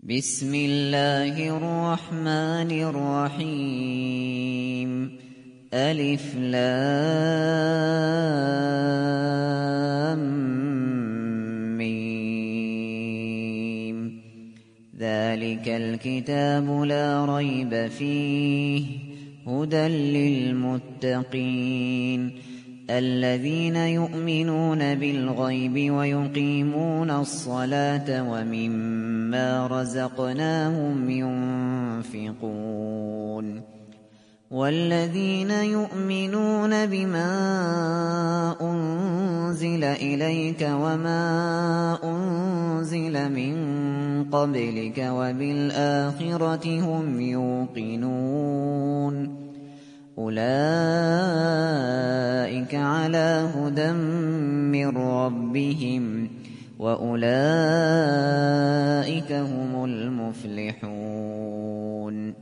بسم الله الرحمن الرحيم. ألف لام ميم. ذلك الكتاب لا ريب فيه هدى للمتقين الذين يؤمنون بالغيب ويقيمون الصلاة ومما رزقناهم ينفقون والذين يؤمنون بما أنزل إليك وما أنزل من قبلك وبالآخرة هم يوقنون أولئك على هدى من ربهم وأولئك هم المفلحون.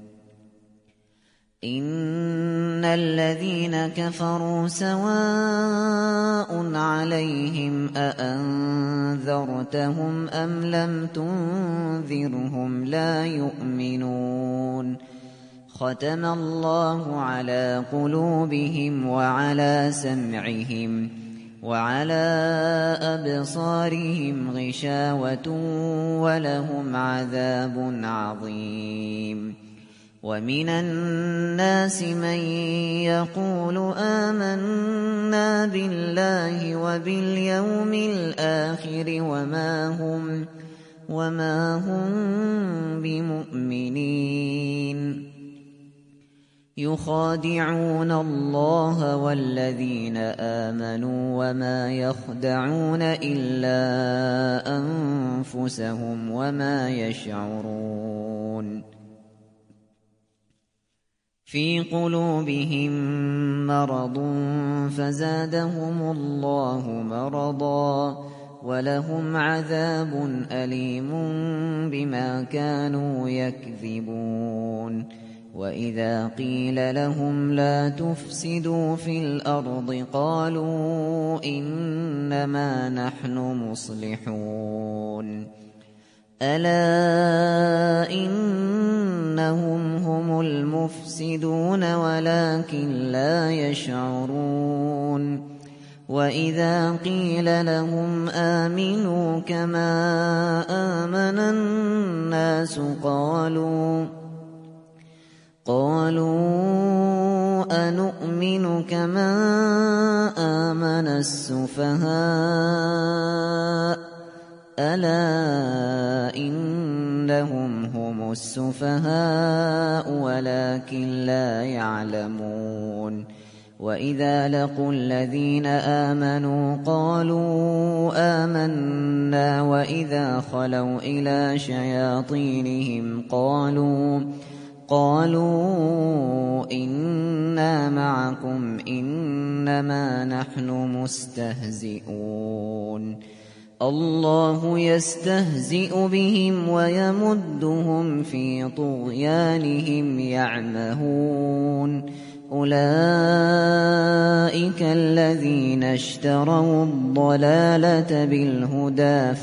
إن الذين كفروا سواء عليهم أأنذرتهم أم لم تنذرهم لا يؤمنون. ختم الله على قلوبهم وعلى سمعهم وعلى أبصارهم غشاوة ولهم عذاب عظيم. ومن الناس من يقول آمنا بالله وباليوم الآخر وما هم بمؤمنين. يخادعون الله والذين آمنوا وما يخدعون إلا أنفسهم وما يشعرون. في قلوبهم مرض فزادهم الله مرضا ولهم عذاب أليم بما كانوا يكذبون. وإذا قيل لهم لا تفسدوا في الأرض قالوا إنما نحن مصلحون. ألا إنهم هم المفسدون ولكن لا يشعرون. وإذا قيل لهم آمنوا كما آمن الناس قالوا أنؤمن كما آمن السفهاء ألا إنهم هم السفهاء ولكن لا يعلمون. وإذا لقوا الذين آمنوا قالوا آمنا وإذا خلوا إلى شياطينهم قالوا إنا معكم إنما نحن مستهزئون. الله يستهزئ بهم ويمدهم في طغيانهم يعمهون. أولئك الذين اشتروا الضلالة بالهدى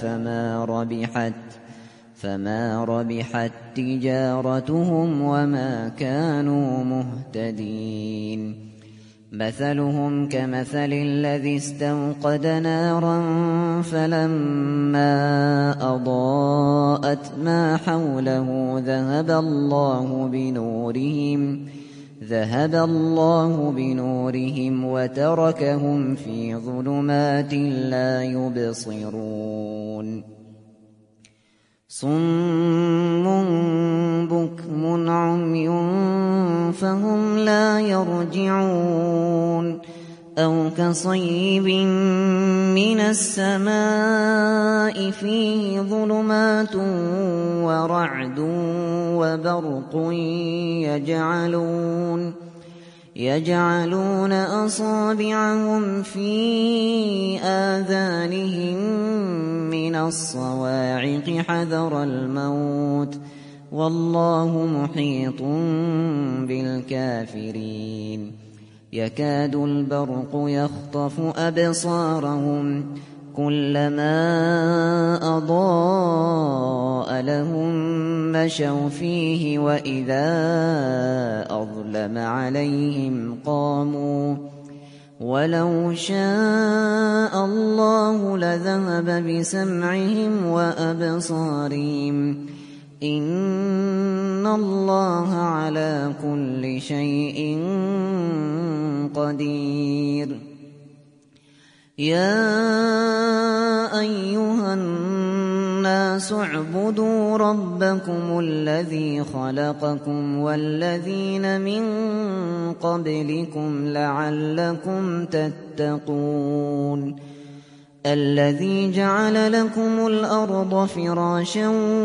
فما ربحت تجارتهم وما كانوا مهتدين. مثلهم كمثل الذي استوقد نارا فلما أضاءت ما حوله ذهب الله بنورهم وتركهم في ظلمات لا يبصرون. صم بكم عمي فهم لا يرجعون. أو كصيب من السماء فيه ظلمات ورعد وبرق يجعلون أصابعهم في آذانهم من الصواعق حذر الموت والله محيط بالكافرين. يكاد البرق يخطف أبصارهم كلما أضاء لهم مشوا فيه وإذا أظلم عليهم قاموا ولو شاء الله لذهب بسمعهم وأبصارهم إن الله على كل شيء قدير. يا أيها الناس اعبدوا ربكم الذي خلقكم والذين من قبلكم لعلكم تتقون الذي جعل لكم الأرض فراشا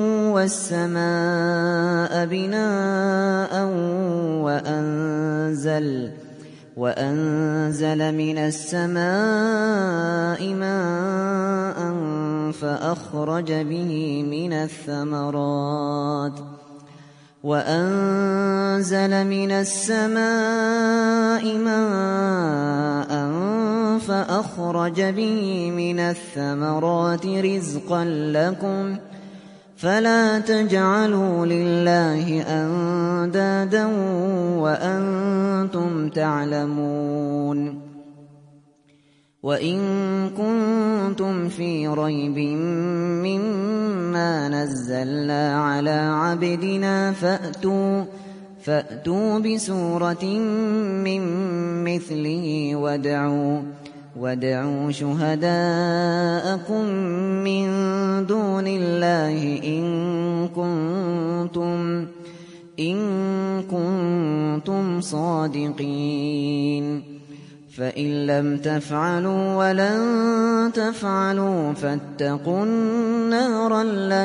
والسماء بناء وأنزل من السماء ماء فأخرج به من الثمرات رزقا لكم فلا تجعلوا لله أندادا وأنتم تعلمون. وإن كنتم في ريب مما نزلنا على عبدنا فأتوا بسورة من مثله وادعوا شهداءكم من دون الله إن كنتم صادقين. فإن لم تفعلوا ولن تفعلوا فاتقوا النار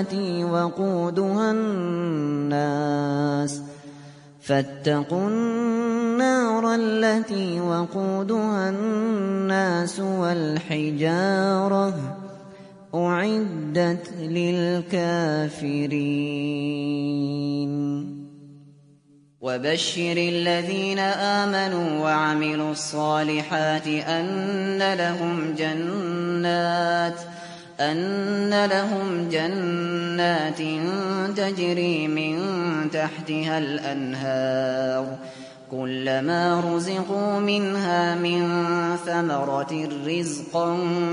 التي وقودها الناس والحجارة أعدت للكافرين. وبشر الذين آمنوا وعملوا الصالحات أن لهم جنات تجري من تحتها الأنهار كلما رزقوا منها من ثمرة رزقا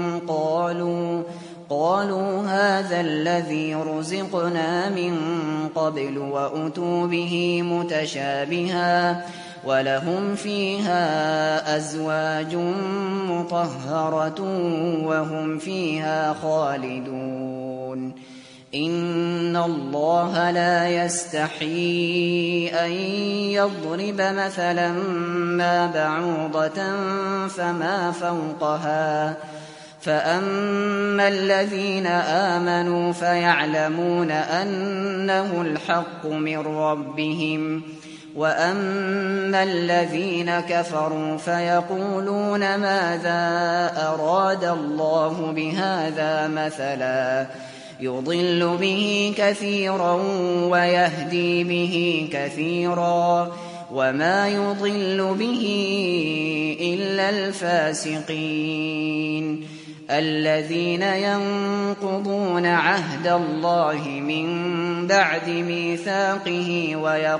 قالوا هذا الذي رزقنا من قبل وأتوا به متشابها ولهم فيها أزواج مطهرة وهم فيها خالدون. إن الله لا يستحيي أن يضرب مثلا ما بعوضة فما فوقها فأما الذين آمنوا فيعلمون أنه الحق من ربهم وأما الذين كفروا فيقولون ماذا أراد الله بهذا مثلا يضل به كثيرا ويهدي به كثيرا وما يضل به إلا الفاسقين الذين ينقضون عهد الله من بعد ميثاقه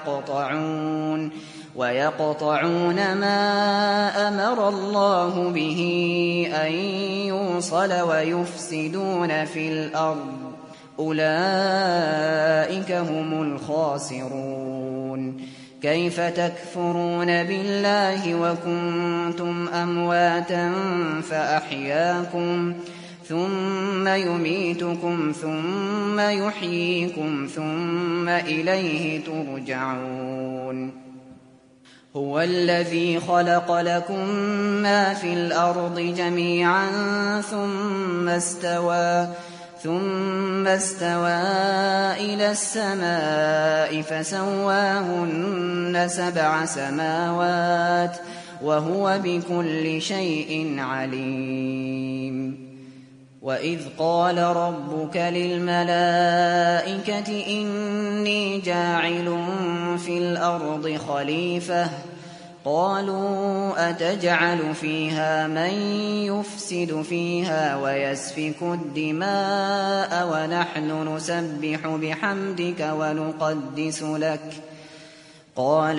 ويقطعون ما أمر الله به أن يوصل ويفسدون في الأرض أولئك هم الخاسرون. كيف تكفرون بالله وكنتم أمواتا فأحياكم ثم يميتكم ثم يحييكم ثم إليه ترجعون. هو الذي خلق لكم ما في الأرض جميعا ثم استوى إلى السماء فسواهن 7 سماوات وهو بكل شيء عليم. وإذ قال ربك للملائكة إني جاعل في الأرض خليفة قالوا أتجعل فيها من يفسد فيها ويسفك الدماء ونحن نسبح بحمدك ونقدس لك قال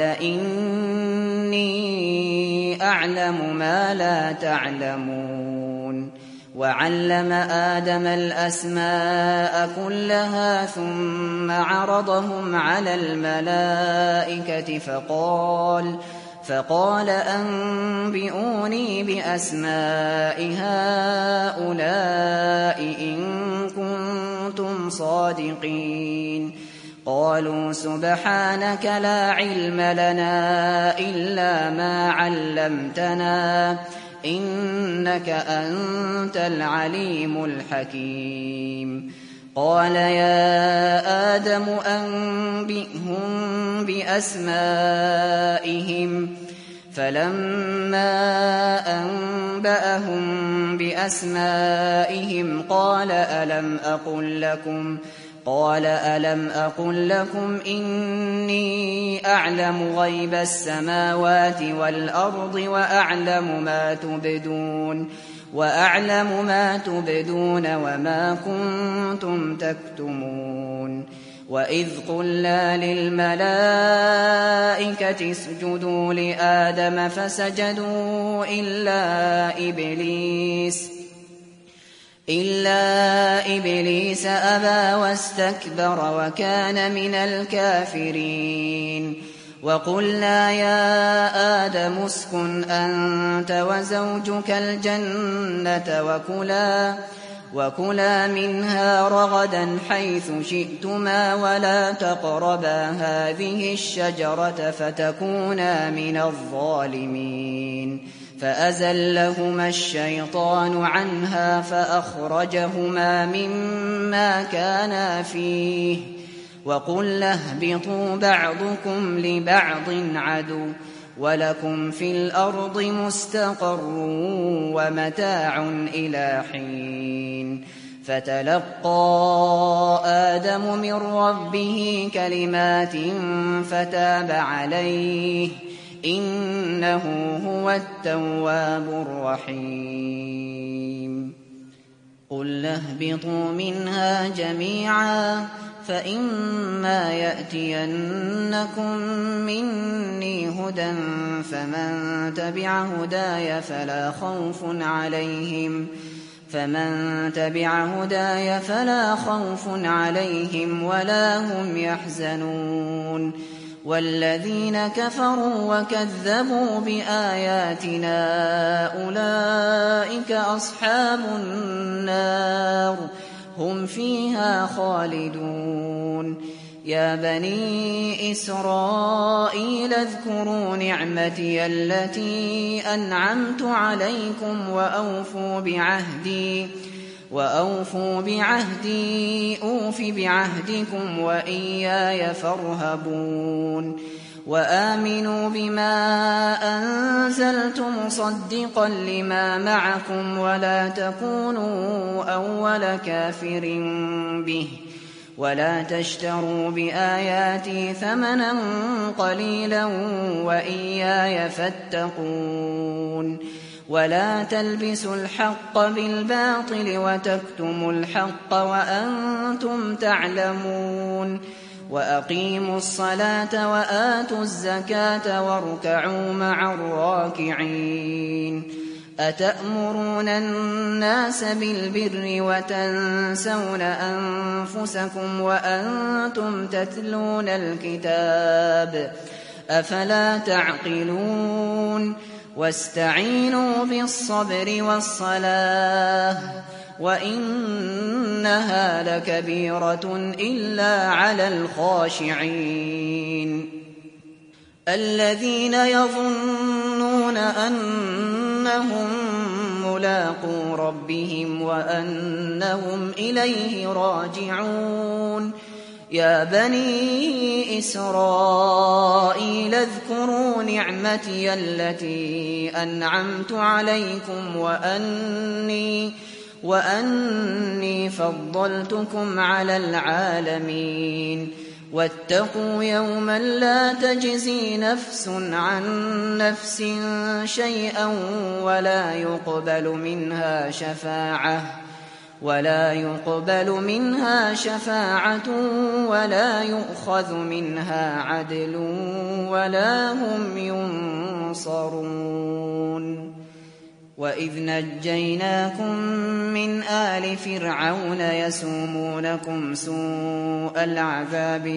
إني أعلم ما لا تعلمون وعلم آدم الأسماء كلها ثم عرضهم على الملائكة فقال أنبئوني بأسماء هؤلاء إن كنتم صادقين قالوا سبحانك لا علم لنا إلا ما علمتنا إنك أنت العليم الحكيم قال يا آدم أنبئهم بأسمائهم فلما أنبأهم بأسمائهم قال ألم أقل لكم إني أعلم غيب السماوات والأرض وأعلم ما تبدون وما كنتم تكتمون وإذ قلنا للملائكة اسجدوا لآدم فسجدوا إلا إبليس أبى واستكبر وكان من الكافرين وقلنا يا آدم اسكن أنت وزوجك الجنة وكلا منها رغدا حيث شئتما ولا تقربا هذه الشجرة فتكونا من الظالمين فأزلهما الشيطان عنها فأخرجهما مما كانا فيه وقلنا اهبطوا بعضكم لبعض عدو ولكم في الأرض مستقر ومتاع إلى حين فتلقى آدم من ربه كلمات فتاب عليه إنه هو التواب الرحيم قل اهبطوا منها جميعا فإما يأتينكم مني هدى فمن تبع هداي فلا خوف عليهم ولا هم يحزنون والذين كفروا وكذبوا بآياتنا أولئك أصحاب النار هم فيها خالدون يا بني إسرائيل اذكروا نعمتي التي أنعمت عليكم وأوفوا بعهدي أوف بعهدكم وإياي فارهبون وآمنوا بما أنزلت مصدقا لما معكم ولا تكونوا أول كافر به ولا تشتروا بآياتي ثمنا قليلا وإياي فاتقون ولا تلبسوا الحق بالباطل وتكتموا الحق وأنتم تعلمون وأقيموا الصلاة وآتوا الزكاة واركعوا مع الراكعين أتأمرون الناس بالبر وتنسون أنفسكم وأنتم تتلون الكتاب أفلا تعقلون واستعينوا بالصبر والصلاة وإنها لكبيرة إلا على الخاشعين الذين يظنون أنهم ملاقو ربهم وأنهم إليه راجعون يا بني إسرائيل اذكروا نعمتي التي أنعمت عليكم وأني فضلتكم على العالمين واتقوا يوما لا تجزي نفس عن نفس شيئا ولا يقبل منها شفاعة ولا يؤخذ منها عدل ولا هم ينصرون. وإذ نجيناكم من آل فرعون يسومونكم سوء العذاب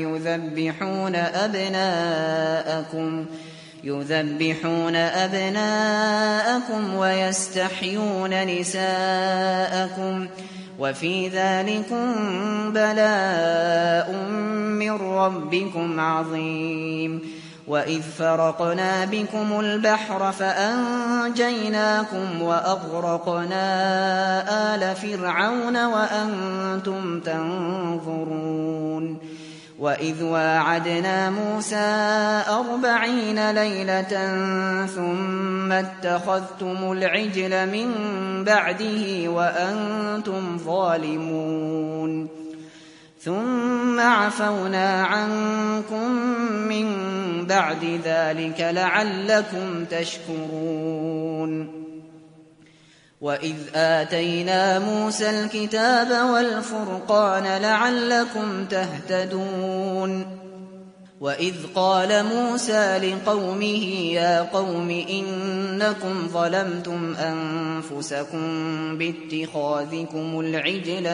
يذبحون أبناءكم ويستحيون نساءكم وفي ذلكم بلاء من ربكم عظيم. وإذ فرقنا بكم البحر فأنجيناكم وأغرقنا آل فرعون وأنتم تنظرون. وإذ واعدنا موسى 40 ليلة ثم اتخذتم العجل من بعده وأنتم ظالمون ثم عفونا عنكم من بعد ذلك لعلكم تشكرون. وإذ آتينا موسى الكتاب والفرقان لعلكم تهتدون. وإذ قال موسى لقومه يا قوم إنكم ظلمتم أنفسكم باتخاذكم العجل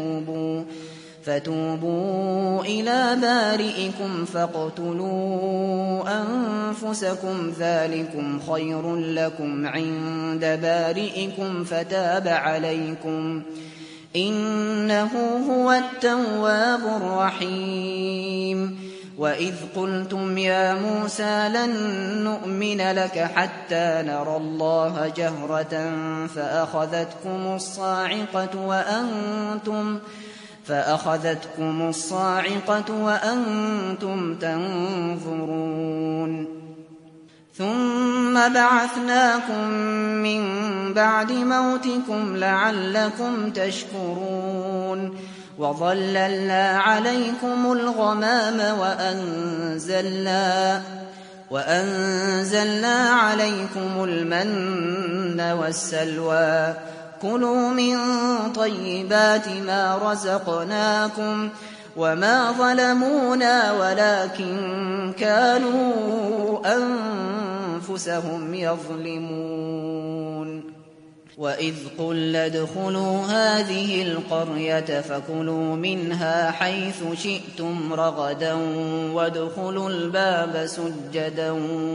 فتوبوا إلى بارئكم فاقتلوا أنفسكم ذلكم خير لكم عند بارئكم فتاب عليكم إنه هو التواب الرحيم. وإذ قلتم يا موسى لن نؤمن لك حتى نرى الله جهرة فأخذتكم الصاعقة وأنتم تنظرون. ثم بعثناكم من بعد موتكم لعلكم تشكرون. وظللنا عليكم الغمام وأنزلنا عليكم المن والسلوى كلوا من طيبات ما رزقناكم وما ظلمونا ولكن كانوا أنفسهم يظلمون. وإذ قلنا ادخلوا هذه القرية فكلوا منها حيث شئتم رغدا وادخلوا الباب سجدا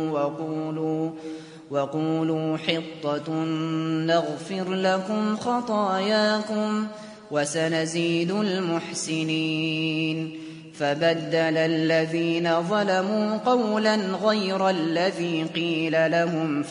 وقولوا حطة نغفر لكم خطاياكم وسنزيد المحسنين. فبدل الذين ظلموا قولا غير الذي قيل لهم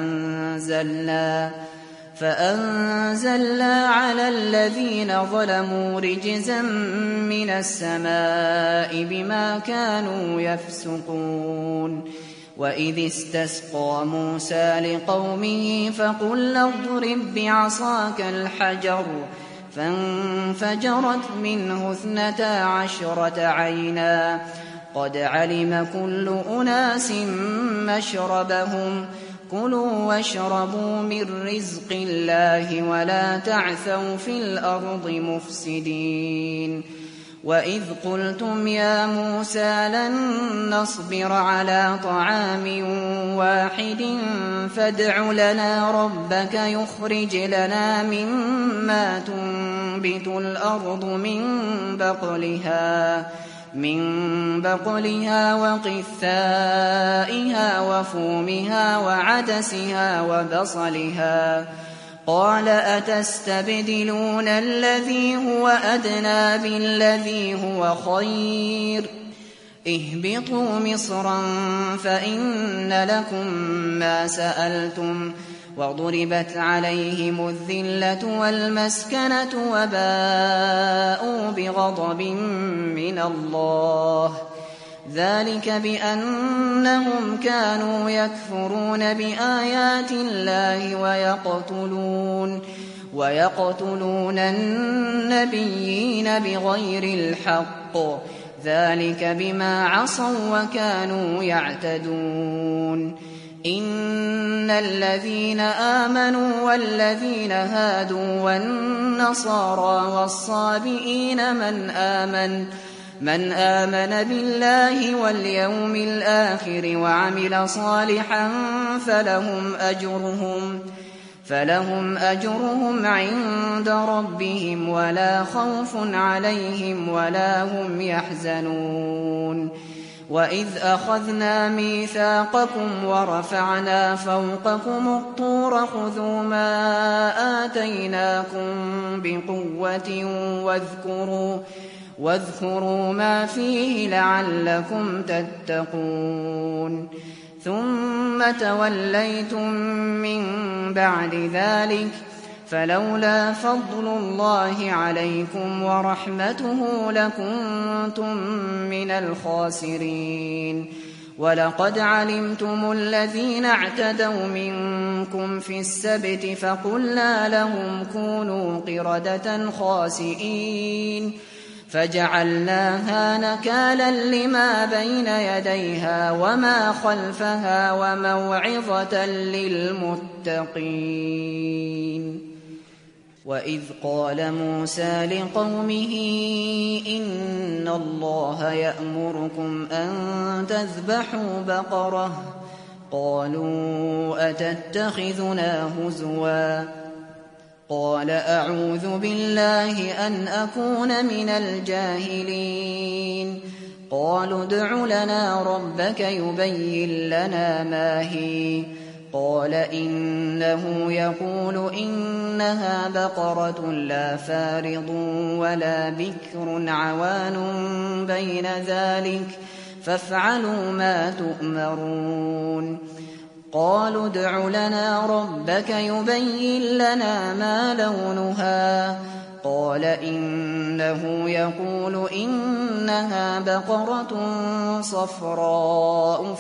فأنزلنا على الذين ظلموا رجزا من السماء بما كانوا يفسقون. وإذ استسقى موسى لقومه فقل اضرب بعصاك الحجر فانفجرت منه 12 عينا قد علم كل أناس مشربهم كلوا واشربوا من رزق الله ولا تعثوا في الأرض مفسدين. وإذ قلتم يا موسى لن نصبر على طعام واحد فادع لنا ربك يخرج لنا مما تنبت الأرض من بقلها وقثائها وفومها وعدسها وبصلها قال أتستبدلون الذي هو أدنى بالذي هو خير اهبطوا مصرا فإن لكم ما سألتم وضربت عليهم الذلة والمسكنة وباءوا بغضب من الله ذلك بأنهم كانوا يكفرون بآيات الله ويقتلون النبيين بغير الحق ذلك بما عصوا وكانوا يعتدون إن الذين آمنوا والذين هادوا والنصارى والصابئين من آمن بالله واليوم الآخر وعمل صالحا فلهم أجرهم عند ربهم ولا خوف عليهم ولا هم يحزنون وإذ أخذنا ميثاقكم ورفعنا فوقكم الطور خذوا ما آتيناكم بقوة واذكروا ما فيه لعلكم تتقون ثم توليتم من بعد ذلك فلولا فضل الله عليكم ورحمته لكنتم من الخاسرين ولقد علمتم الذين اعتدوا منكم في السبت فقلنا لهم كونوا قردة خاسئين فجعلناها نكالا لما بين يديها وما خلفها وموعظة للمتقين وإذ قال موسى لقومه إن الله يأمركم أن تذبحوا بقرة قالوا أتتخذنا هزوا قال أعوذ بالله أن أكون من الجاهلين قالوا ادع لنا ربك يبين لنا ما هي قال إنه يقول إنها بقرة لا فارض ولا بكر عوان بين ذلك فافعلوا ما تؤمرون قالوا ادع لنا ربك يبين لنا ما لونها قال إنه يقول إنها بقرة صفراء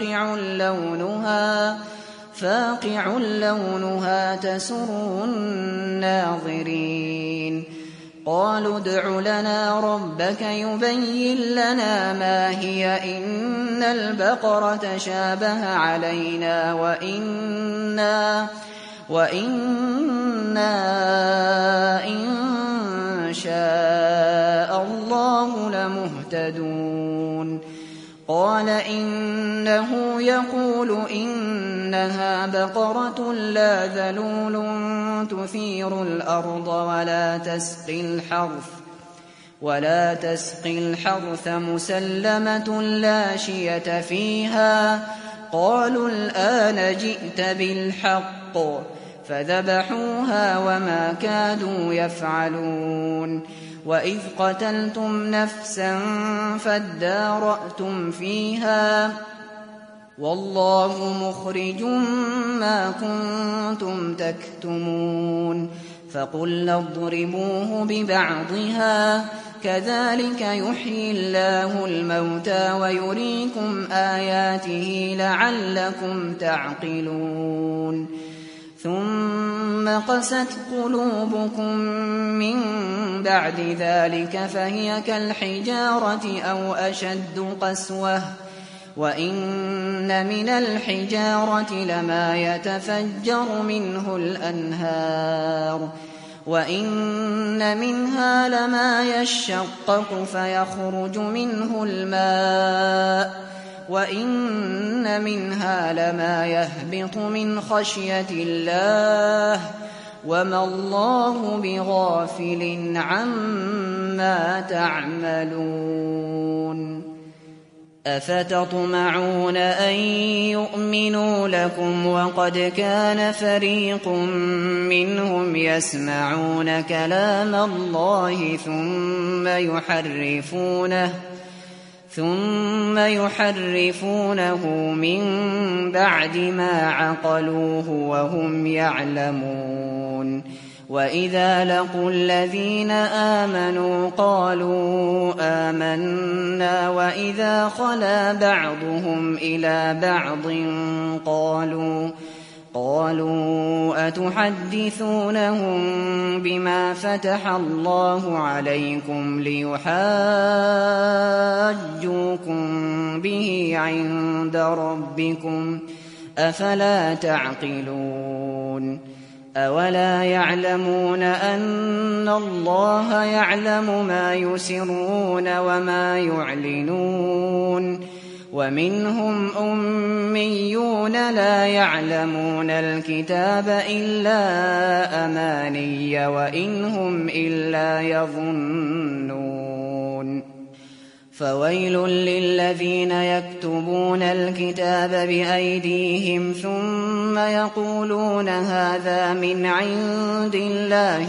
فاقع لونها تسر الناظرين قالوا ادع لنا ربك يبين لنا ما هي إن البقرة شابه علينا وإنا إن شاء الله لمهتدون قال إنه يقول إنها بقرة لا ذلول تثير الأرض ولا تسقي الحرث مسلمة لا شية فيها قالوا الآن جئت بالحق فذبحوها وما كادوا يفعلون وإذ قتلتم نفسا فادارأتم فيها والله مخرج ما كنتم تكتمون فقلنا اضربوه ببعضها كذلك يحيي الله الموتى ويريكم آياته لعلكم تعقلون ثم قست قلوبكم من بعد ذلك فهي كالحجارة أو أشد قسوة وإن من الحجارة لما يتفجر منه الأنهار وإن منها لما يشقق فيخرج منه الماء وإن منها لما يهبط من خشية الله وما الله بغافل عما تعملون أفتطمعون أن يؤمنوا لكم وقد كان فريق منهم يسمعون كلام الله ثم يحرفونه من بعد ما عقلوه وهم يعلمون وإذا لقوا الذين آمنوا قالوا آمنا وإذا خلا بعضهم إلى بعض قالوا أتحدثونهم بما فتح الله عليكم ليحاجوكم به عند ربكم أفلا تعقلون أولا يعلمون أن الله يعلم ما يسرون وما يعلنون ومنهم أميون لا يعلمون الكتاب إلا أماني وإن هم إلا يظنون فويل للذين يكتبون الكتاب بأيديهم ثم يقولون هذا من عند الله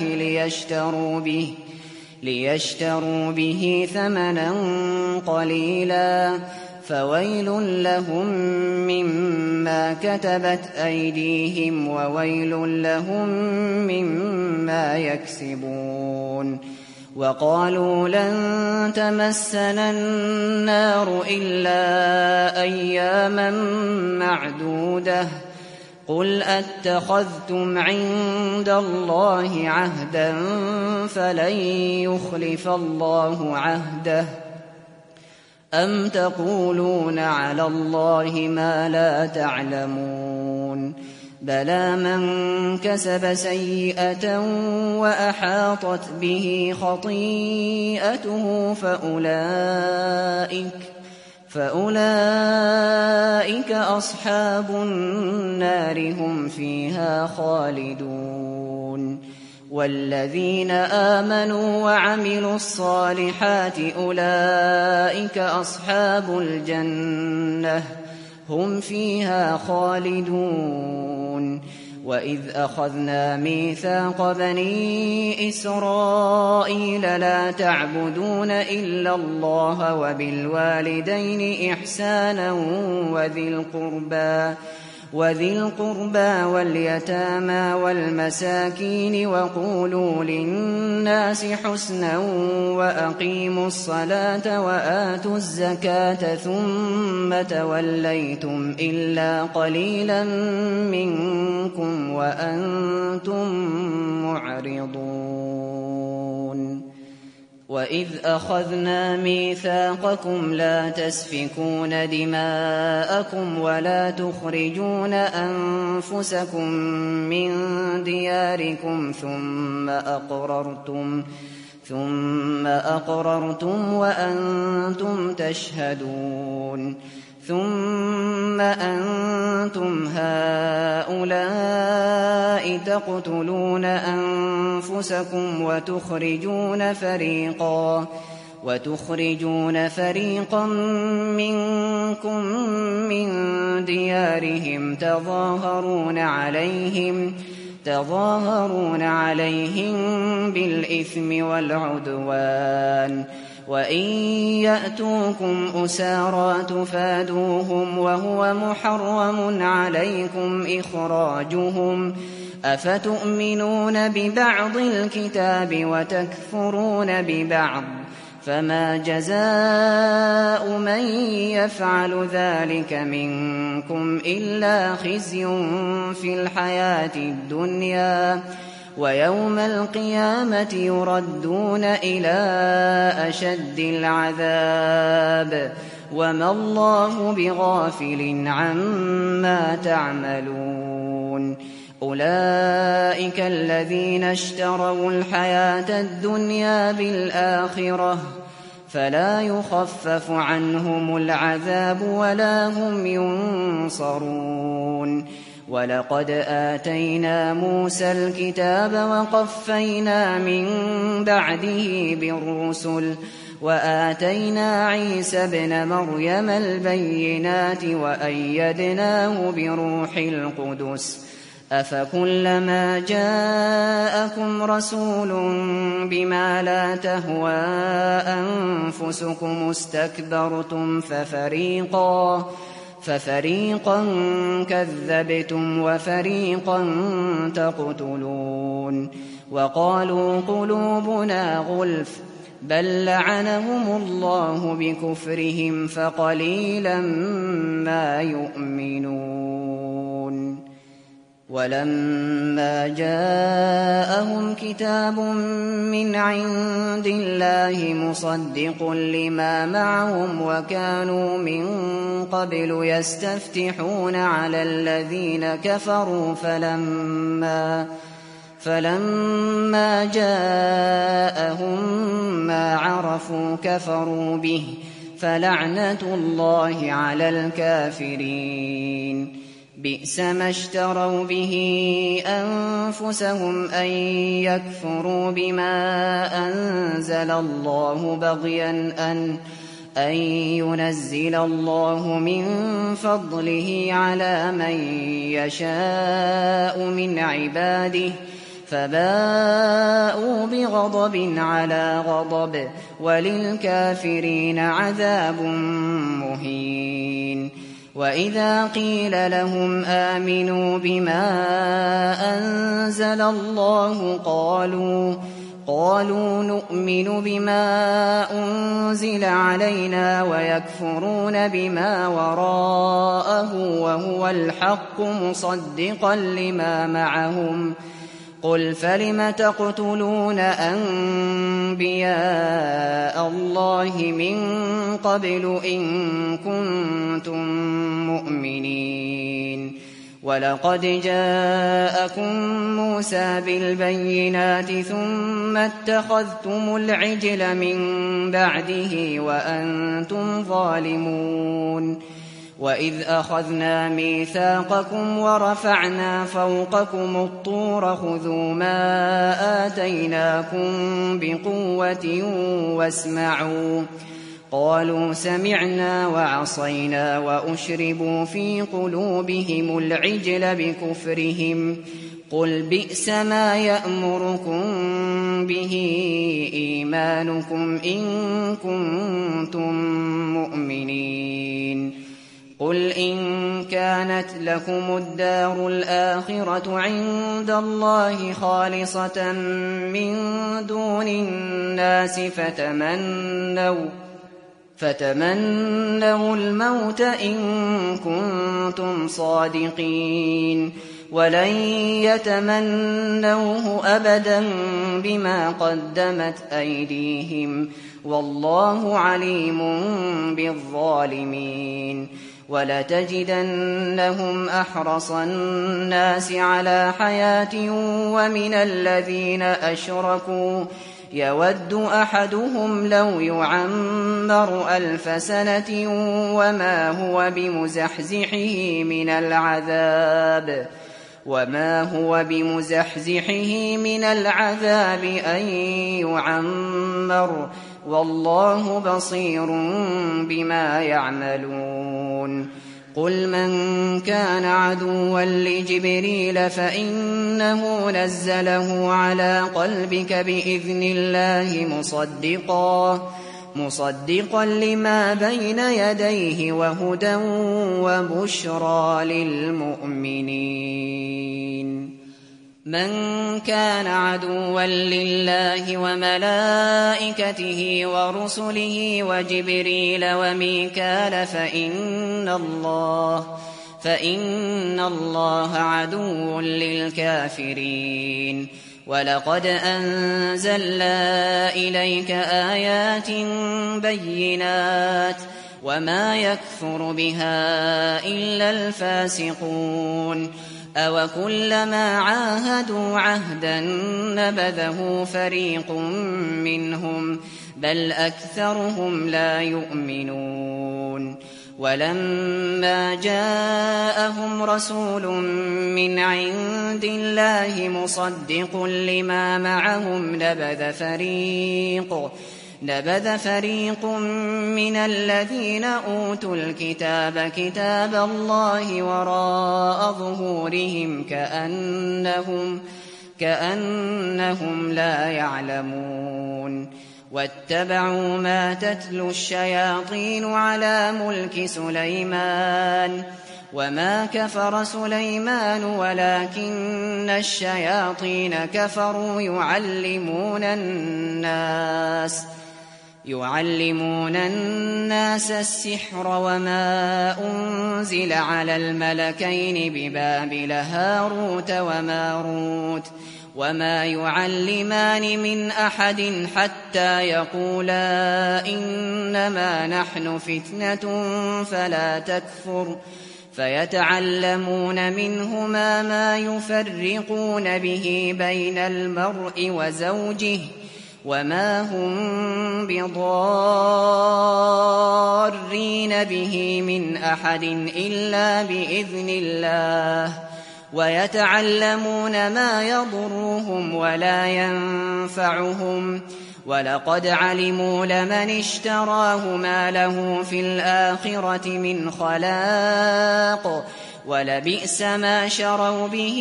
ليشتروا به ثمنا قليلا فويل لهم مما كتبت أيديهم وويل لهم مما يكسبون وقالوا لن تمسنا النار إلا أياما معدودة قل أتخذتم عند الله عهدا فلن يخلف الله عهده أم تقولون على الله ما لا تعلمون بلى من كسب سيئة وأحاطت به خطيئته فأولئك أصحاب النار هم فيها خالدون والذين آمنوا وعملوا الصالحات أولئك أصحاب الجنة هم فيها خالدون وإذ أخذنا ميثاق بني إسرائيل لا تعبدون إلا الله وبالوالدين إحسانا وذي القربى واليتامى والمساكين وقولوا للناس حسنا وأقيموا الصلاة وآتوا الزكاة ثم توليتم إلا قليلا منكم وأنتم معرضون وإذ أخذنا ميثاقكم لا تسفكون دماءكم ولا تخرجون أنفسكم من دياركم ثم أقررتم وأنتم تشهدون ثم أنتم هؤلاء تقتلون أنفسكم وتخرجون فريقا منكم من ديارهم تظاهرون عليهم بالإثم والعدوان وإن يأتوكم أسارى تفادوهم وهو محرم عليكم إخراجهم أفتؤمنون ببعض الكتاب وتكفرون ببعض فما جزاء من يفعل ذلك منكم إلا خزي في الحياة الدنيا ويوم القيامة يردون إلى أشد العذاب وما الله بغافل عما تعملون أولئك الذين اشتروا الحياة الدنيا بالآخرة فلا يخفف عنهم العذاب ولا هم ينصرون ولقد آتينا موسى الكتاب وقفينا من بعده بالرسل وآتينا عيسى ابن مريم البينات وأيدناه بروح القدس أفكلما جاءكم رسول بما لا تهوى أنفسكم استكبرتم ففريقا كذبتم وفريقا تقتلون وقالوا قلوبنا غلف بل لعنهم الله بكفرهم فقليلا ما يؤمنون ولما جاءهم كتاب من عند الله مصدق لما معهم وكانوا من قبل يستفتحون على الذين كفروا فلما جاءهم ما عرفوا كفروا به فلعنة الله على الكافرين. بئس ما اشتروا به أنفسهم أن يكفروا بما أنزل الله بغيا أن ينزل الله من فضله على من يشاء من عباده فباءوا بغضب على غضب وللكافرين عذاب مهين. وإذا قيل لهم آمنوا بما أنزل الله قالوا نؤمن بما أنزل علينا ويكفرون بما وراءه وهو الحق مصدقا لما معهم. قل فلم تقتلون أنبياء الله من قبل إن كنتم مؤمنين. ولقد جاءكم موسى بالبينات ثم اتخذتم العجل من بعده وأنتم ظالمون. وإذ أخذنا ميثاقكم ورفعنا فوقكم الطور خذوا ما آتيناكم بقوة واسمعوا. قالوا سمعنا وعصينا وأشربوا في قلوبهم العجل بكفرهم. قل بئس ما يأمركم به إيمانكم إن كنتم مؤمنين. قل إن كانت لكم الدار الآخرة عند الله خالصة من دون الناس فتمنوا الموت إن كنتم صادقين ولن يتمنوه أبدا بما قدمت أيديهم والله عليم بالظالمين. ولتجدنهم أحرص الناس على حياة ومن الذين أشركوا يود أحدهم لو يعمر 1000 سنة وما هو بمزحزحه من العذاب أن يعمر والله بصير بما يعملون. قل من كان عدوا لجبريل فإنه نزله على قلبك بإذن الله مصدقا لما بين يديه وهدى وبشرى للمؤمنين. من كان عدوا لله وملائكته ورسله وجبريل وميكال فإن الله عدو للكافرين. ولقد أنزلنا إليك آيات بينات وما يكفر بها إلا الفاسقون. أوكلما عاهدوا عهدا نبذه فريق منهم بل أكثرهم لا يؤمنون. ولما جاءهم رسول من عند الله مصدق لما معهم نبذ فريق من الذين أوتوا الكتاب كتاب الله وراء ظهورهم كأنهم لا يعلمون. واتبعوا ما تتلو الشياطين على ملك سليمان وما كفر سليمان ولكن يعلمون الناس السحر وما أنزل على الملكين ببابل هاروت وماروت وما يعلمان من أحد حتى يقولا إنما نحن فتنة فلا تكفر فيتعلمون منهما ما يفرقون به بين المرء وزوجه وما هم بضارين به من أحد إلا بإذن الله ويتعلمون ما يضرهم ولا ينفعهم ولقد علموا لمن اشتراه ما له في الآخرة من خلاق ولبئس ما شروا به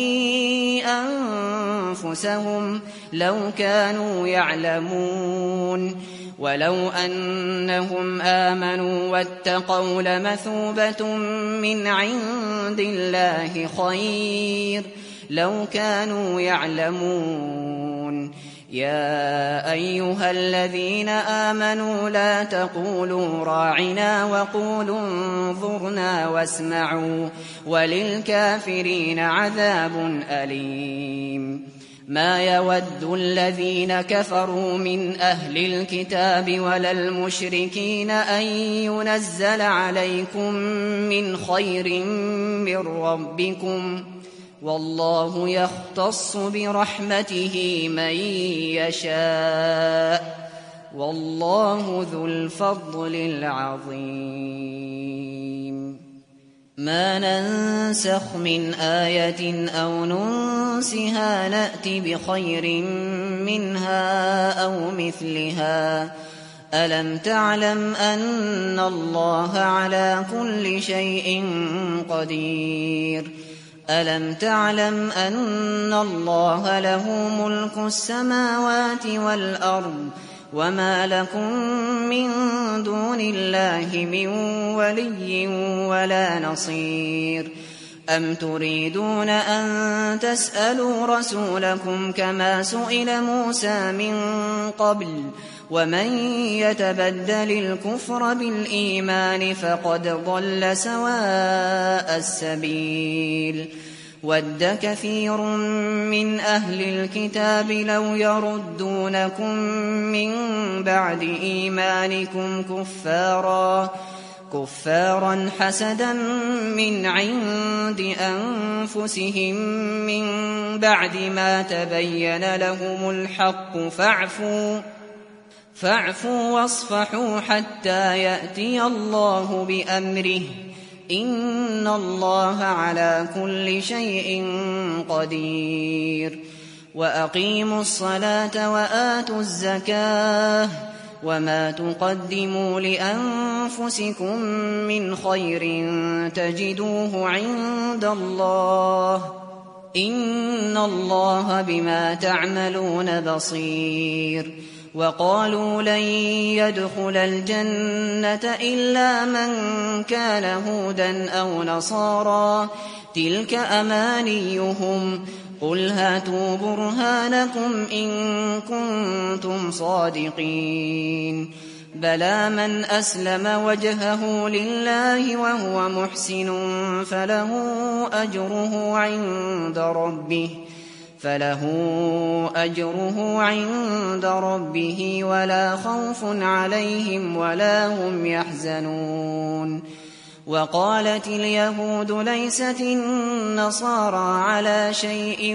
أنفسهم لو كانوا يعلمون ولو أنهم آمنوا واتقوا لمثوبة من عند الله خير لو كانوا يعلمون يا أيها الذين آمنوا لا تقولوا راعنا وقولوا انظرنا واسمعوا وللكافرين عذاب أليم ما يود الذين كفروا من أهل الكتاب ولا المشركين أن ينزل عليكم من خير من ربكم والله يختص برحمته من يشاء والله ذو الفضل العظيم ما ننسخ من آية أو ننسها نأت بخير منها أو مثلها ألم تعلم أن الله على كل شيء قدير ألم تعلم أن الله له ملك السماوات والأرض وما لكم من دون الله من ولي ولا نصير أم تريدون أن تسألوا رسولكم كما سئل موسى من قبل ومن يتبدل الكفر بالإيمان فقد ضل سواء السبيل ود كثير من أهل الكتاب لو يردونكم من بعد إيمانكم كفارا حسدا من عند أنفسهم من بعد ما تبين لهم الحق فاعفوا واصفحوا حتى يأتي الله بأمره إن الله على كل شيء قدير وأقيموا الصلاة وآتوا الزكاة وما تقدموا لأنفسكم من خير تجدوه عند الله إن الله بما تعملون بصير وقالوا لن يدخل الجنة إلا من كان هودا أو نصارى تلك أمانيهم قل هاتوا برهانكم إن كنتم صادقين بلى من أسلم وجهه لله وهو محسن فله أجره عند ربه ولا خوف عليهم ولا هم يحزنون وقالت اليهود ليست النصارى على شيء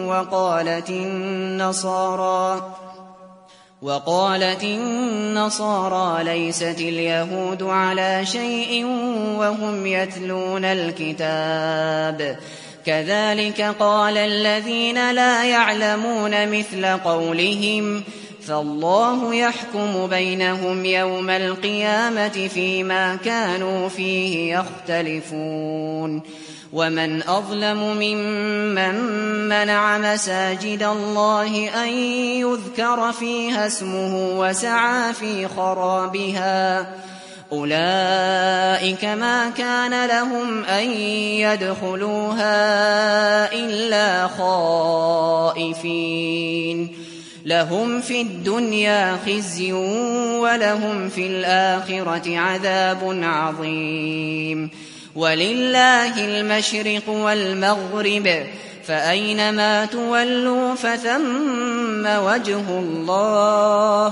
وقالت النصارى ليست اليهود على شيء وهم يتلون الكتاب كذلك قال الذين لا يعلمون مثل قولهم فالله يحكم بينهم يوم القيامة فيما كانوا فيه يختلفون ومن أظلم ممن منع مساجد الله أن يذكر فيها اسمه وسعى في خرابها أولئك ما كان لهم أن يدخلوها إلا خائفين لهم في الدنيا خزي ولهم في الآخرة عذاب عظيم ولله المشرق والمغرب فأينما تولوا فثم وجه الله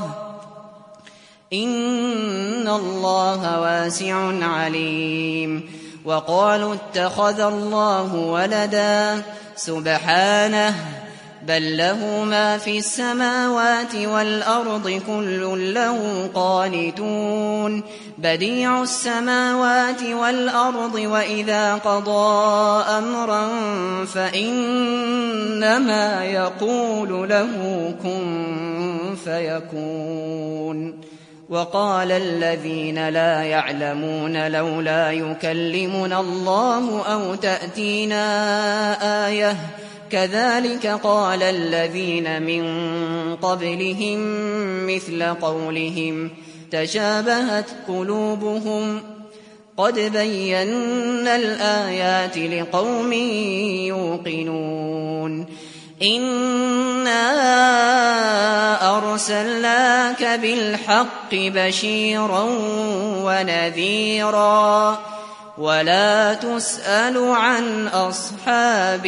إن الله واسع عليم وقالوا اتخذ الله ولدا سبحانه بل له ما في السماوات والأرض كل له قانتون بديع السماوات والأرض وإذا قضى أمرا فإنما يقول له كن فيكون وقال الذين لا يعلمون لولا يكلمنا الله أو تأتينا آية كذلك قال الذين من قبلهم مثل قولهم تشابهت قلوبهم قد بينا الآيات لقوم يوقنون إنا أرسلناك بالحق بشيرا ونذيرا ولا تسأل عن أصحاب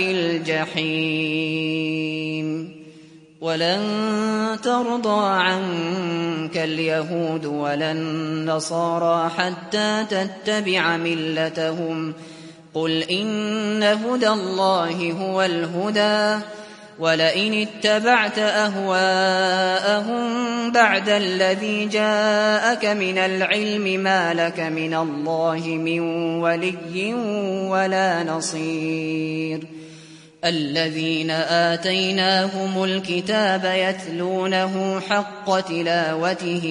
الجحيم ولن ترضى عنك اليهود ولا النصارى حتى تتبع ملتهم قل إن هدى الله هو الهدى ولئن اتبعت أهواءهم بعد الذي جاءك من العلم ما لك من الله من ولي ولا نصير الذين آتيناهم الكتاب يتلونه حق تلاوته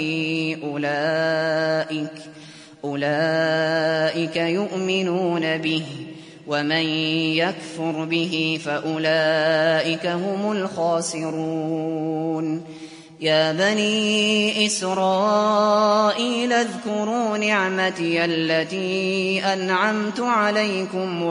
أولئك يؤمنون به ومن يكفر به فأولئك هم الخاسرون يا بني إسرائيل اذكروا نعمتي التي أنعمت عليكم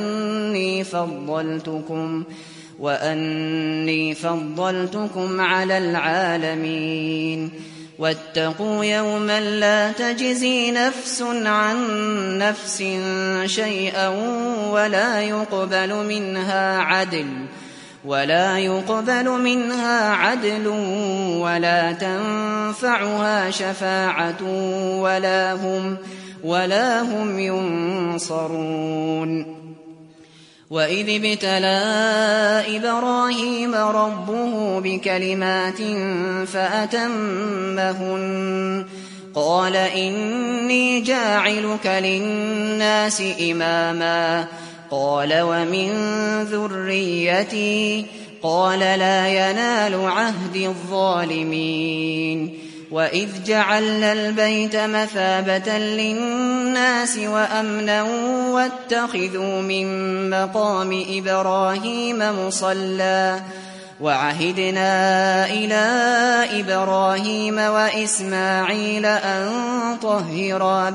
وأني فضلتكم على العالمين واتقوا يوما لا تجزي نفس عن نفس شيئا ولا يقبل منها عدل ولا تنفعها شفاعة ولا هم ينصرون وإذ ابتلى إبراهيم ربه بكلمات فأتمهن قال إني جاعلك للناس إماما قال ومن ذريتي قال لا ينال عهد الظالمين وإذ جعلنا البيت مثابة للناس وأمنا واتخذوا من مقام إبراهيم مصلى وعهدنا إلى إبراهيم وإسماعيل أن طهرا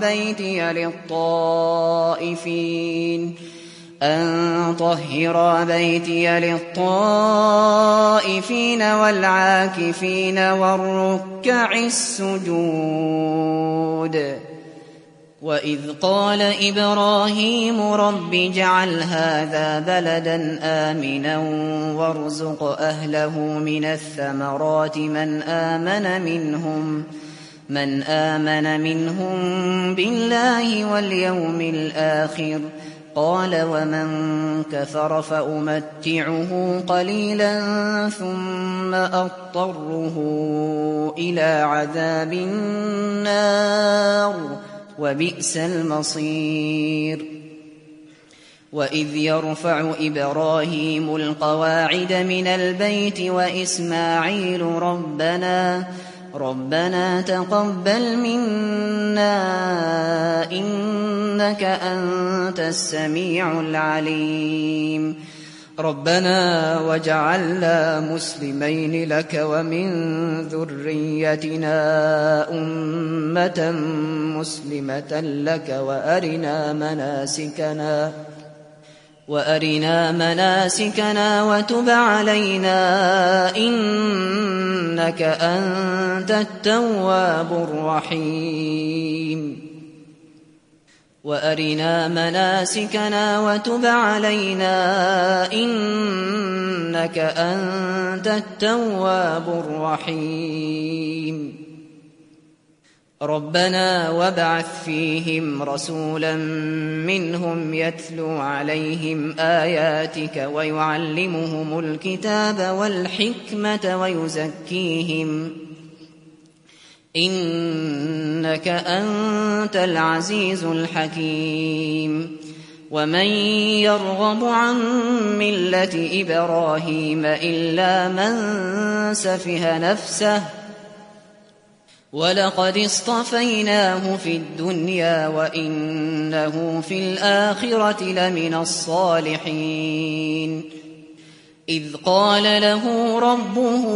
بيتي للطائفين والعاكفين والركع السجود وإذ قال إبراهيم رب اجعل هذا بلدا آمنا وارزق أهله من الثمرات من آمن منهم بالله واليوم الآخر قال ومن كفر فأمتعه قليلا ثم أضطره إلى عذاب النار وبئس المصير وإذ يرفع إبراهيم القواعد من البيت وإسماعيل ربنا تقبل منا إنك أنت السميع العليم ربنا واجعلنا مسلمين لك ومن ذريتنا أمة مسلمة لك وأرنا مناسكنا وتب علينا إنك أنت التواب الرحيم وأرنا مناسكنا وتب علينا إنك أنت التواب الرحيم ربنا وابعث فيهم رسولا منهم يتلو عليهم آياتك ويعلمهم الكتاب والحكمة ويزكيهم إنك أنت العزيز الحكيم ومن يرغب عن ملة إبراهيم إلا من سفه نفسه ولقد اصطفيناه في الدنيا وإنه في الآخرة لمن الصالحين إذ قال له ربه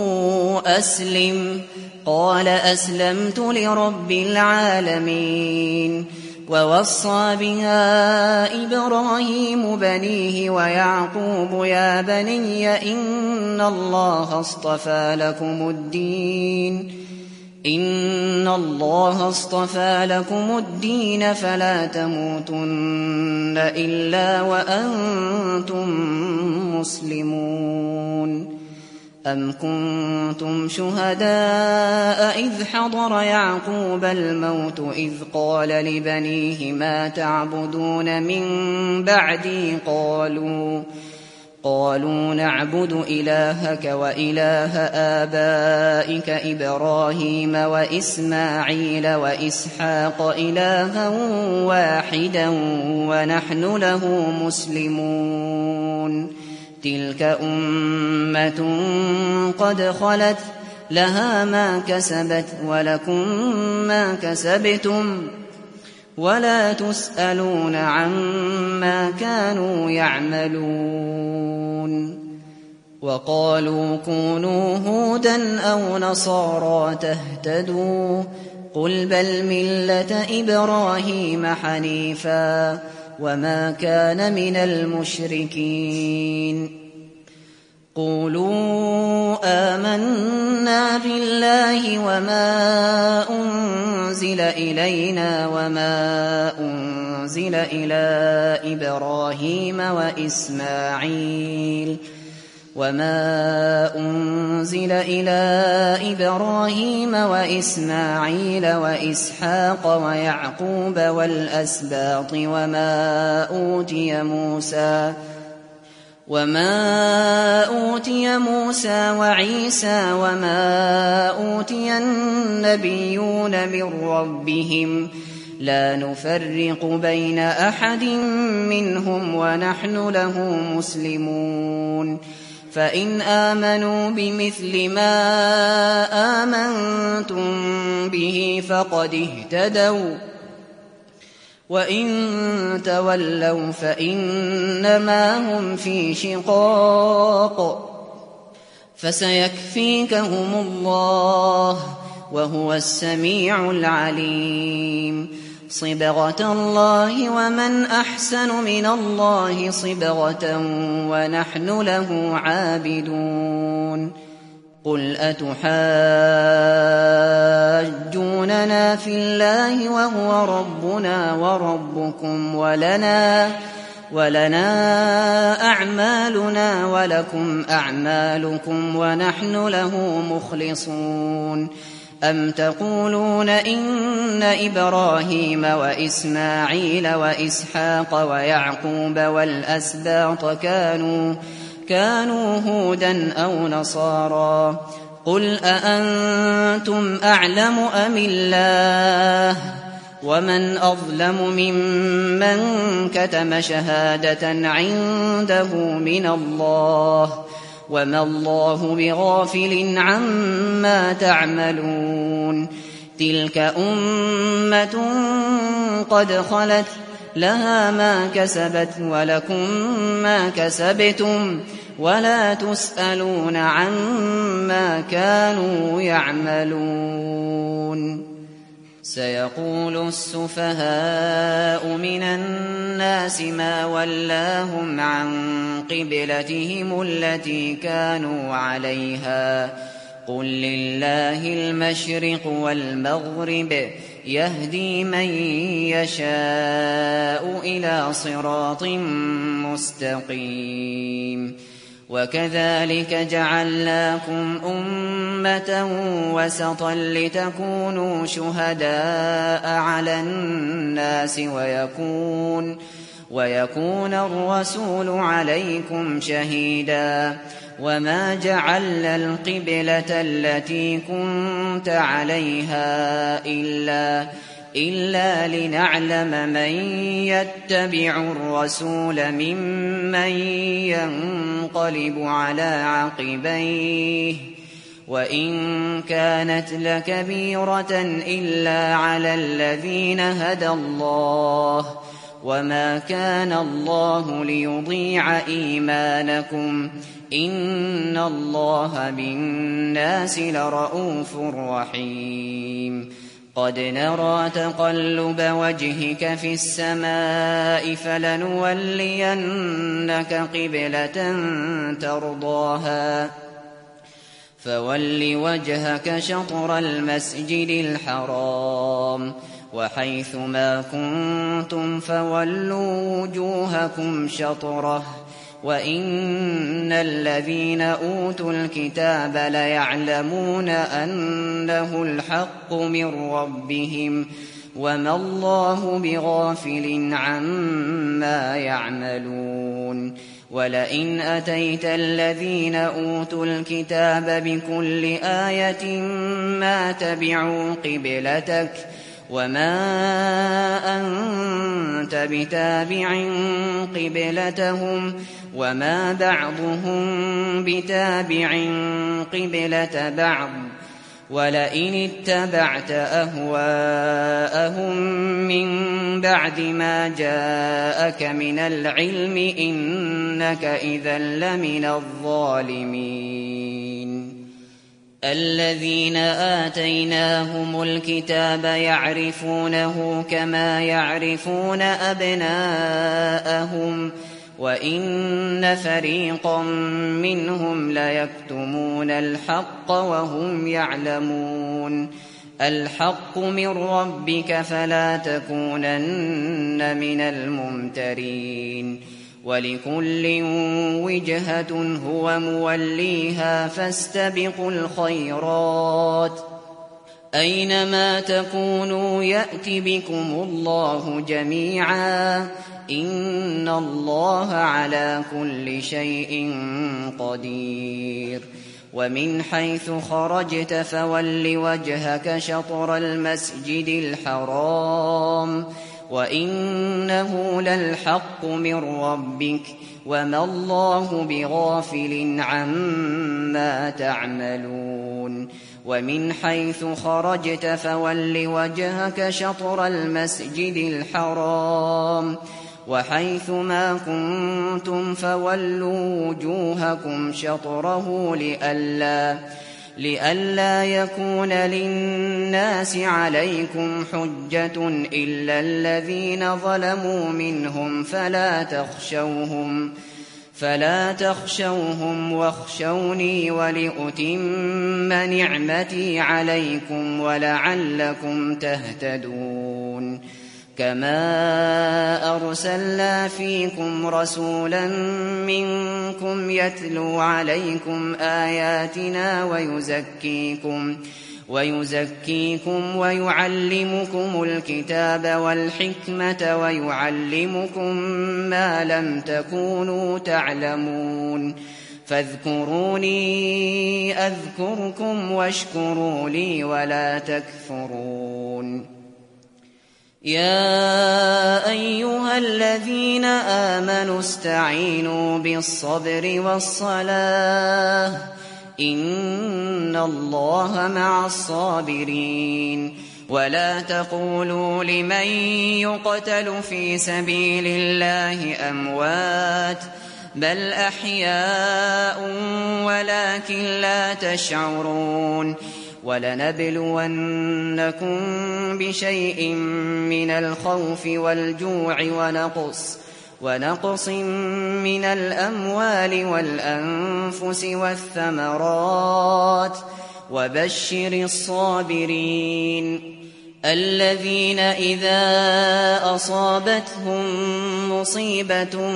أسلم قال أسلمت لرب العالمين ووصى بها إبراهيم بنيه ويعقوب يا بني إن الله اصطفى لكم الدين فلا تموتن إلا وأنتم مسلمون أم كنتم شهداء إذ حضر يعقوب الموت إذ قال لبنيه ما تعبدون من بعدي قالوا نعبد إلهك وإله آبائك إبراهيم وإسماعيل وإسحاق إلها واحدا ونحن له مسلمون تلك أمة قد خلت لها ما كسبت ولكم ما كسبتم ولا تسألون عما كانوا يعملون وقالوا كونوا هودا أو نصارى تهتدوا قل بل ملة إبراهيم حنيفا وما كان من المشركين قولوا آمنا بالله وما أنزل إلينا وما أنزل إلى إبراهيم وإسماعيل وإسحاق ويعقوب والأسباط وما أوتي موسى وعيسى وما أوتي النبيون من ربهم لا نفرق بين أحد منهم ونحن له مسلمون فإن آمنوا بمثل ما آمنتم به فقد اهتدوا وإن تولوا فإنما هم في شقاق فسيكفيكهم الله وهو السميع العليم صبغة الله ومن أحسن من الله صبغة ونحن له عابدون قل أتحاجوننا في الله وهو ربنا وربكم ولنا أعمالنا ولكم أعمالكم ونحن له مخلصون أم تقولون إن إبراهيم وإسماعيل وإسحاق ويعقوب والأسباط كانوا هودا أو نصارى قل أأنتم أعلم أم الله ومن أظلم ممن كتم شهادة عنده من الله وما الله بغافل عما تعملون تلك أمة قد خلت لها ما كسبت ولكم ما كسبتم ولا تسألون عما كانوا يعملون سيقول السفهاء من الناس ما ولاهم عن قبلتهم التي كانوا عليها قل لله المشرق والمغرب يهدي من يشاء إلى صراط مستقيم وكذلك جعلناكم أمة وسطا لتكونوا شهداء على الناس ويكون الرسول عليكم شهيدا وما جعلنا القبلة التي كنت عليها إلا لنعلم من يتبع الرسول ممن ينقلب على عقبيه وإن كانت لكبيرة إلا على الذين هدى الله وما كان الله ليضيع إيمانكم إن الله بالناس لرءوف رحيم قد نرى تقلب وجهك في السماء فلنولينك قبلة ترضاها فول وجهك شطر المسجد الحرام وحيث ما كنتم فولوا وجوهكم شطره وإن الذين أوتوا الكتاب ليعلمون أنه الحق من ربهم وما الله بغافل عما يعملون ولئن أتيت الذين أوتوا الكتاب بكل آية ما تبعوا قبلتك وما أنت بتابع قبلتهم وما بعضهم بتابع قبلة بعض ولئن اتبعت أهواءهم من بعد ما جاءك من العلم إنك إذا لمن الظالمين الذين آتيناهم الكتاب يعرفونه كما يعرفون أبناءهم وإن فريقا منهم ليكتمون الحق وهم يعلمون الحق من ربك فلا تكونن من الممترين ولكل وجهة هو موليها فاستبقوا الخيرات أينما تكونوا يأت بكم الله جميعا إن الله على كل شيء قدير ومن حيث خرجت فول وجهك شطر المسجد الحرام وإنه للحق من ربك وما الله بغافل عما تعملون ومن حيث خرجت فول وجهك شطر المسجد الحرام وحيث ما كنتم فولوا وجوهكم شطره لئلا يكون للناس عليكم حجة إلا الذين ظلموا منهم فلا تخشوهم واخشوني ولأتم نعمتي عليكم ولعلكم تهتدون كما أرسلنا فيكم رسولا منكم يتلو عليكم آياتنا ويزكيكم ويعلمكم الكتاب والحكمة ويعلمكم ما لم تكونوا تعلمون فاذكروني أذكركم واشكروا لي ولا تكفرون يا أيها الذين آمنوا استعينوا بالصبر والصلاة إن الله مع الصابرين ولا تقولوا لمن يقتل في سبيل الله أموات بل أحياء ولكن لا تشعرون وَلَنَبْلُوَنَّكُم بِشَيْءٍ مِّنَ الْخَوْفِ وَالْجُوعِ وَنَقْصٍ مِّنَ الْأَمْوَالِ وَالْأَنفُسِ وَالثَّمَرَاتِ ۗ وَبَشِّرِ الصَّابِرِينَ الَّذِينَ إِذَا أَصَابَتْهُم مُّصِيبَةٌ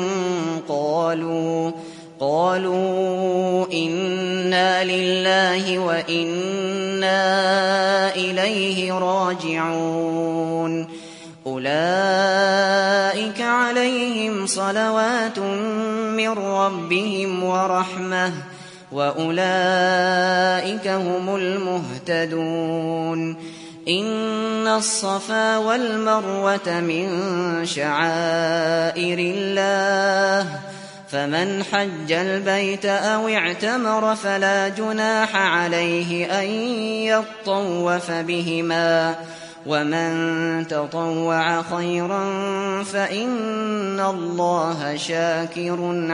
قَالُوا إِنَّا لِلَّهِ وَإِنَّا إِلَيْهِ راجعون أُولَٰئِكَ عَلَيْهِمْ صَلَوَاتٌ مِّن رَّبِّهِمْ وَرَحْمَةٌ وَأُولَٰئِكَ هُمُ المهتدون إن الصفا والمروة من شعائر الله فمن حج البيت أو اعتمر فلا جناح عليه أن يطوف بهما ومن تطوع خيرا فإن الله شاكر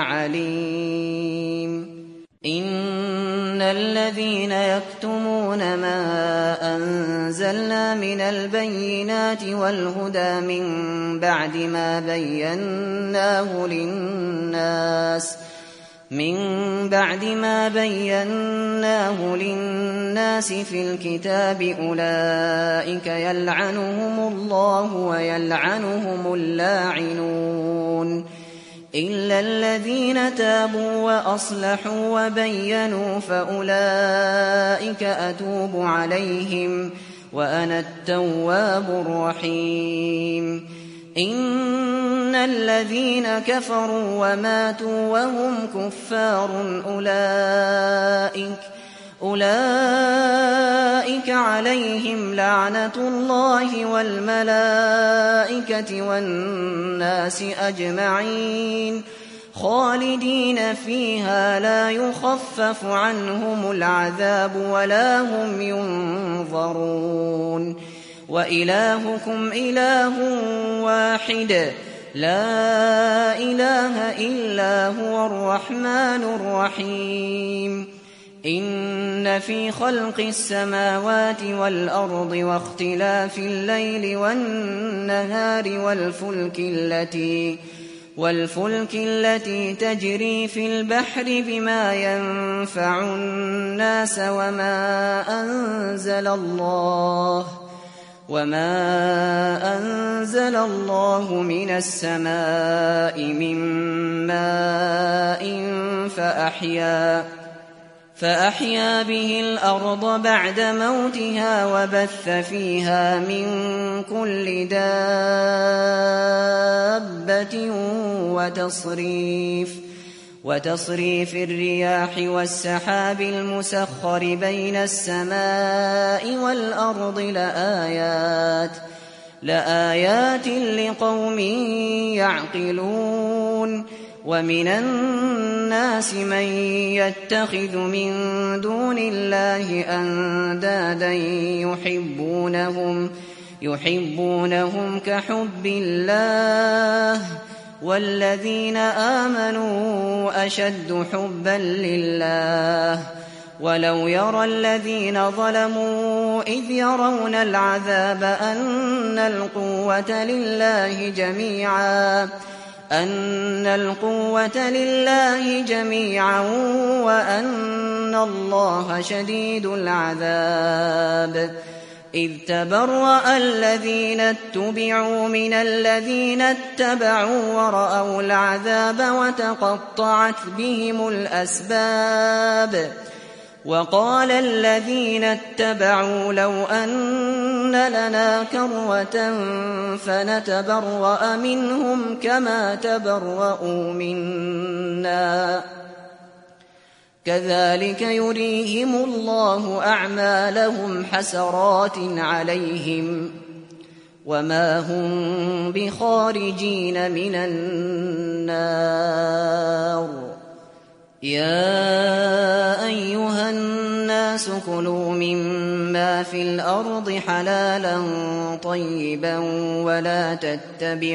عليم إن الذين يكتمون ما أنزلنا من البينات والهدى من بعد ما بيناه للناس في الكتاب أولئك يلعنهم الله ويلعنهم اللاعنون إلا الذين تابوا وأصلحوا وبينوا فأولئك أتوب عليهم وأنا التواب الرحيم إن الذين كفروا وماتوا وهم كفار أولئك عليهم لعنة الله والملائكة والناس أجمعين خالدين فيها لا يخفف عنهم العذاب ولا هم ينظرون وإلهكم إله واحد لا إله إلا هو الرحمن الرحيم إن في خلق السماوات والأرض واختلاف الليل والنهار والفلك التي تجري في البحر بما ينفع الناس وما أنزل الله من السماء من ماء فأحيا به الأرض بعد موتها وبث فيها من كل دابة وتصريف الرياح والسحاب المسخر بين السماء والأرض لآيات لقوم يعقلون ومن الناس من يتخذ من دون الله أندادا يحبونهم كحب الله والذين آمنوا أشد حبا لله ولو يرى الذين ظلموا إذ يرون العذاب أن القوة لله جميعا وأن الله شديد العذاب إذ تبرأ الذين اتبعوا من الذين اتبعوا ورأوا العذاب وتقطعت بهم الأسباب وقال الذين اتبعوا لو أن لنا كرة فنتبرأ منهم كما تبرؤوا منا كذلك يريهم الله أعمالهم حسرات عليهم وما هم بخارجين من النار يا أيها الناس كلوا مما في الأرض حلالا طيبا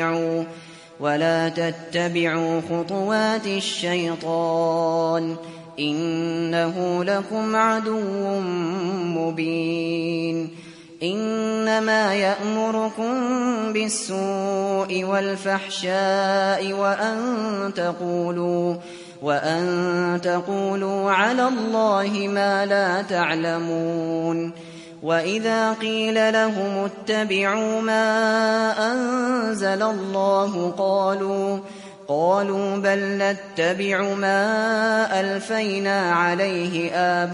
ولا تتبعوا خطوات الشيطان إنه لكم عدو مبين إنما يأمركم بالسوء والفحشاء وأن تقولوا على الله ما لا تعلمون وإذا قيل لهم اتبعوا ما أنزل الله قالوا بل نتبع ما ألفينا عليه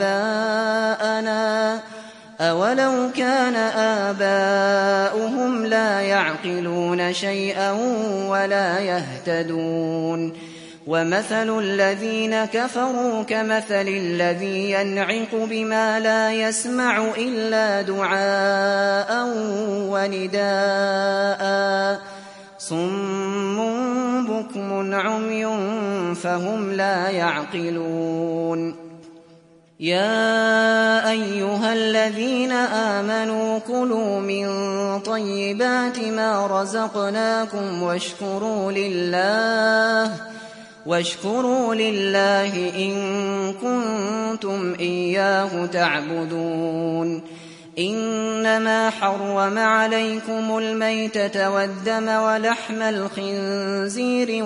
آباءنا أولو كان آباؤهم لا يعقلون شيئا ولا يهتدون ومثل الذين كفروا كمثل الذي ينعق بما لا يسمع إلا دعاء ونداء صم بكم عمي فهم لا يعقلون يا أيها الذين آمنوا كلوا من طيبات ما رزقناكم واشكروا لله إن كنتم إياه تعبدون إنما حرم عليكم الميتة والدم ولحم الخنزير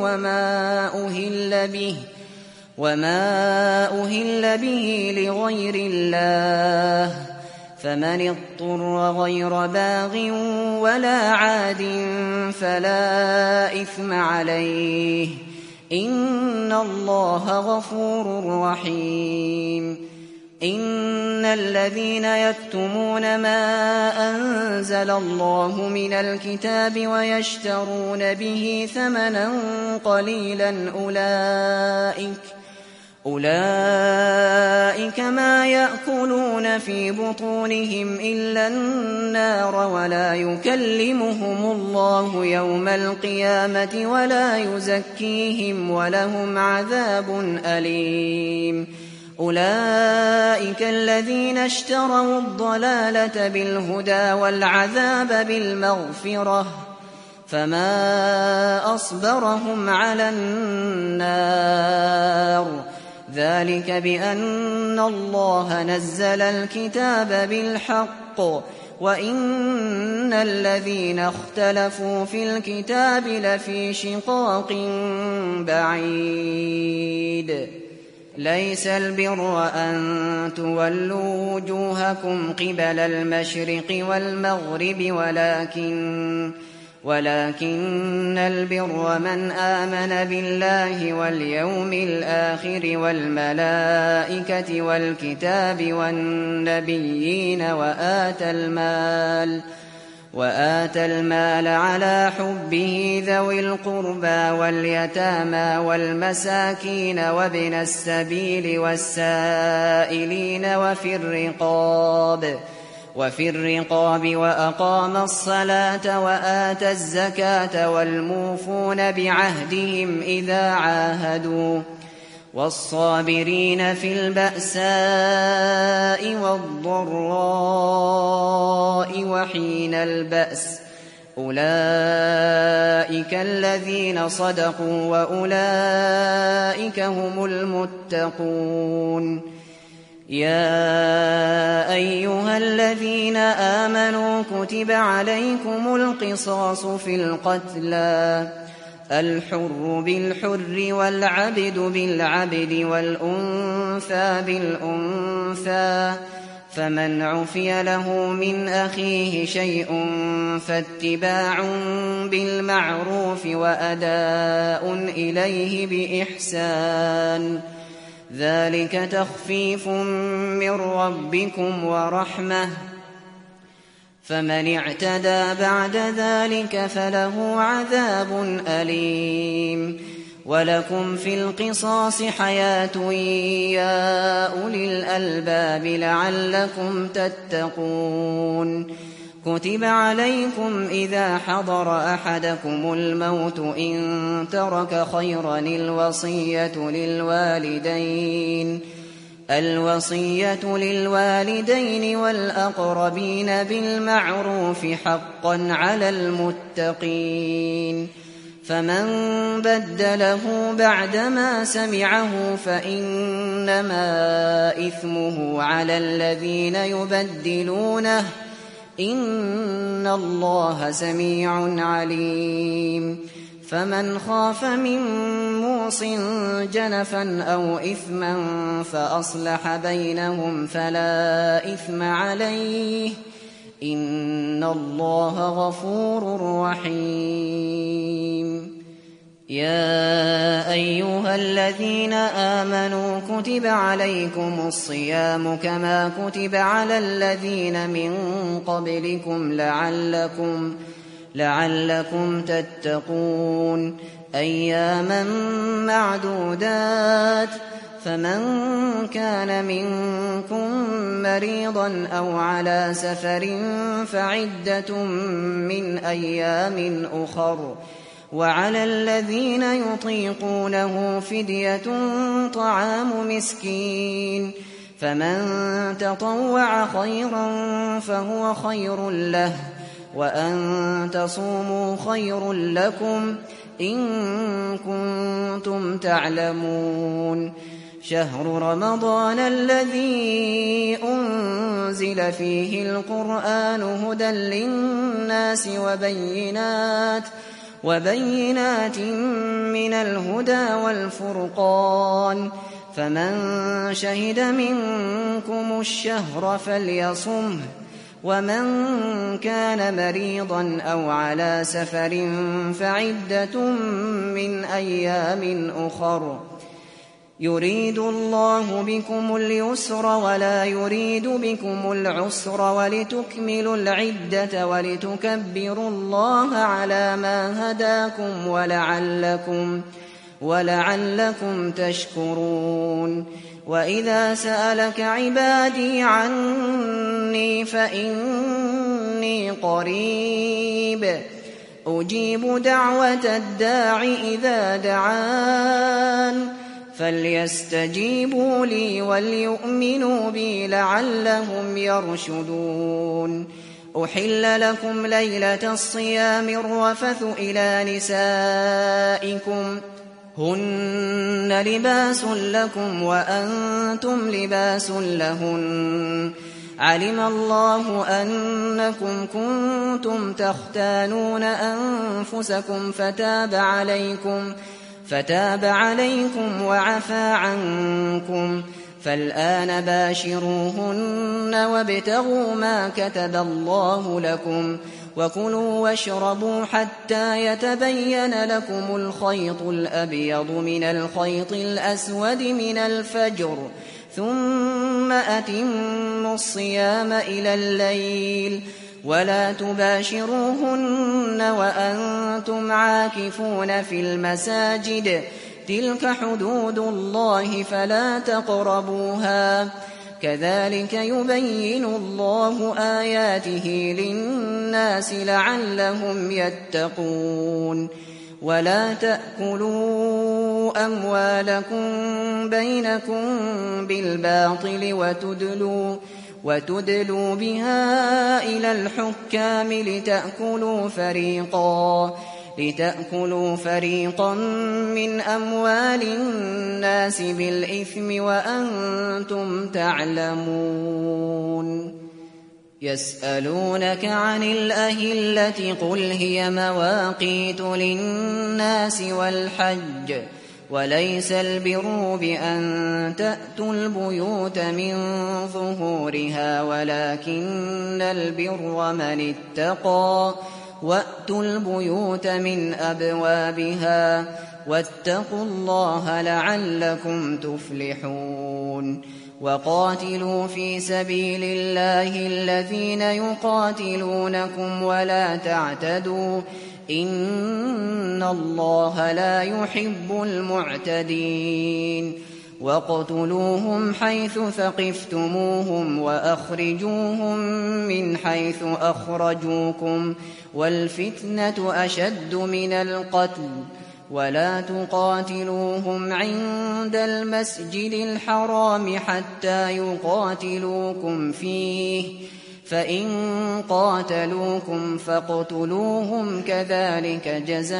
وما أهل به لغير الله فمن اضطر غير باغ ولا عاد فلا إثم عليه إن الله غفور رحيم إن الذين يكتمون ما أنزل الله من الكتاب ويشترون به ثمنا قليلا أولئك ما يأكلون في بطونهم إلا النار ولا يكلمهم الله يوم القيامة ولا يزكيهم ولهم عذاب أليم أولئك الذين اشتروا الضلالة بالهدى والعذاب بالمغفرة فما أصبرهم على النار ذلك بأن الله نزل الكتاب بالحق وإن الذين اختلفوا في الكتاب لفي شقاق بعيد ليس البر أن تولوا وجوهكم قبل المشرق والمغرب ولكن البر من آمن بالله واليوم الآخر والملائكة والكتاب والنبيين وآتى المال على حبه ذوي القربى واليتامى والمساكين وابن السبيل والسائلين وفي الرقاب وأقام الصلاة وآتى الزكاة والموفون بعهدهم إذا عاهدوا والصابرين في البأساء والضراء وحين البأس أولئك الذين صدقوا وأولئك هم المتقون يا أيها الذين آمنوا كتب عليكم القصاص في القتلى الحر بالحر والعبد بالعبد والأنثى بالأنثى فمن عفي له من أخيه شيء فاتباع بالمعروف وأداء إليه بإحسان ذلك تخفيف من ربكم ورحمة فمن اعتدى بعد ذلك فله عذاب أليم ولكم في القصاص حياة يا أولي الألباب لعلكم تتقون كتب عليكم إذا حضر أحدكم الموت إن ترك خيرا الوصية للوالدين والأقربين بالمعروف حقا على المتقين فمن بدله بعدما سمعه فإنما إثمه على الذين يبدلونه إن الله سميع عليم فمن خاف من موص جنفا أو إثما فأصلح بينهم فلا إثم عليه إن الله غفور رحيم يا أيها الذين آمنوا كتب عليكم الصيام كما كتب على الذين من قبلكم لعلكم تتقون أياما معدودات فمن كان منكم مريضا أو على سفر فعدة من أيام أخر وعلى الذين يطيقونه فدية طعام مسكين فمن تطوع خيرا فهو خير له وأن تصوموا خير لكم إن كنتم تعلمون شهر رمضان الذي أنزل فيه القرآن هدى للناس وبينات من الهدى والفرقان فمن شهد منكم الشهر فليصمه ومن كان مريضا أو على سفر فعدة من أيام أخر يريد الله بكم اليسر ولا يريد بكم العسر ولتكملوا العدة ولتكبروا الله على ما هداكم ولعلكم تشكرون وإذا سألك عبادي عني فإني قريب أجيب دعوة الداع إذا دعان فليستجيبوا لي وليؤمنوا بي لعلهم يرشدون أحل لكم ليلة الصيام الرفث إلى نسائكم هن لباس لكم وأنتم لباس لهن علم الله أنكم كنتم تختانون أنفسكم فتاب عليكم وعفى عنكم فالآن باشروهن وابتغوا ما كتب الله لكم وكلوا واشربوا حتى يتبين لكم الخيط الأبيض من الخيط الأسود من الفجر ثم أتموا الصيام إلى الليل ولا تباشروهن وأنتم عاكفون في المساجد تلك حدود الله فلا تقربوها كذلك يبين الله آياته للناس لعلهم يتقون ولا تأكلوا أموالكم بينكم بالباطل وتدلوا بها إلى الحكام لتأكلوا فريقا من أموال الناس بالإثم وأنتم تعلمون يسألونك عن الأهلة قل هي مواقيت للناس والحج وليس البر بأن تأتوا البيوت من ظهورها ولكن البر من اتقى وأتوا البيوت من أبوابها واتقوا الله لعلكم تفلحون وقاتلوا في سبيل الله الذين يقاتلونكم ولا تعتدوا إن الله لا يحب المعتدين واقتلوهم حيث ثقفتموهم وأخرجوهم من حيث أخرجوكم والفتنة أشد من القتل ولا تقاتلوهم عند المسجد الحرام حتى يقاتلوكم فيه فإن قاتلوكم فاقتلوهم كذلك جزاء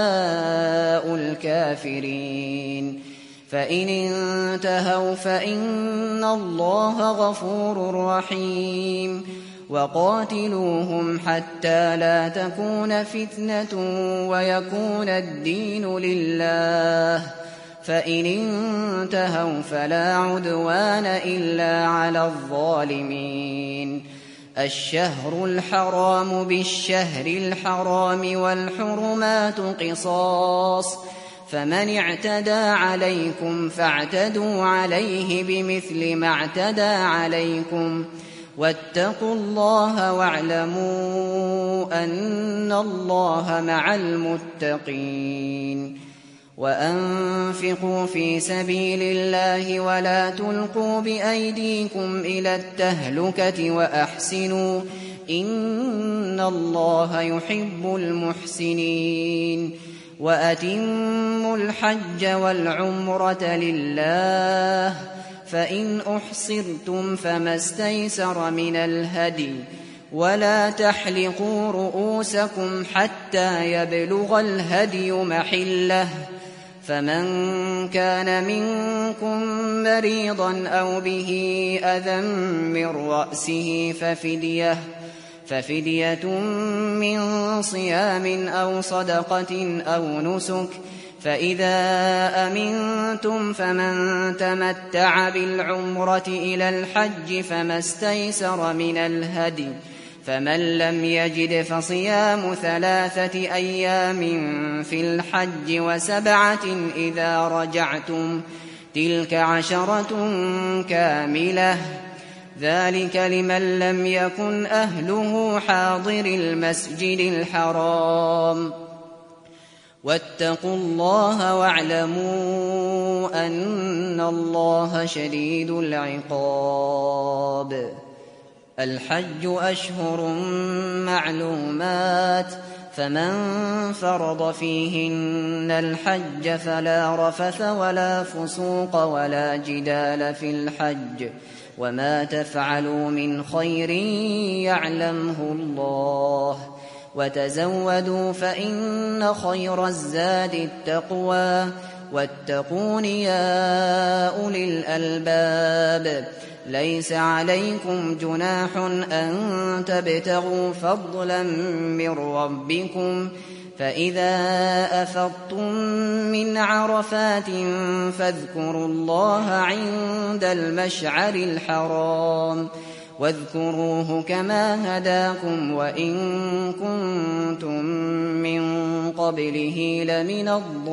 الكافرين فإن انتهوا فإن الله غفور رحيم وقاتلوهم حتى لا تكون فتنة ويكون الدين لله فإن انتهوا فلا عدوان إلا على الظالمين الشهر الحرام بالشهر الحرام والحرمات قصاص فمن اعتدى عليكم فاعتدوا عليه بمثل ما اعتدى عليكم واتقوا الله واعلموا أن الله مع المتقين وأنفقوا في سبيل الله ولا تلقوا بأيديكم إلى التهلكة وأحسنوا إن الله يحب المحسنين وأتموا الحج والعمرة لله فإن أحصرتم فما استيسر من الهدي ولا تحلقوا رؤوسكم حتى يبلغ الهدي محله فمن كان منكم مريضا أو به أذى من رأسه ففدية من صيام أو صدقة أو نسك فإذا أمنتم فمن تمتع بالعمرة إلى الحج فما استيسر من الهدي فمن لم يجد فصيام 3 أيام في الحج و7 إذا رجعتم تلك 10 كاملة ذلك لمن لم يكن أهله حاضر المسجد الحرام واتقوا الله واعلموا أن الله شديد العقاب الحج أشهر معلومات فمن فرض فيهن الحج فلا رفث ولا فسوق ولا جدال في الحج وما تفعلوا من خير يعلمه الله وتزودوا فإن خير الزاد التقوى واتقون يا أولي الألباب ليس عليكم جناح أن تبتغوا فضلا من ربكم فإذا أفضتم من عرفات فاذكروا الله عند المشعر الحرام واذكروه كما هداكم وإن كنتم من قبله لمن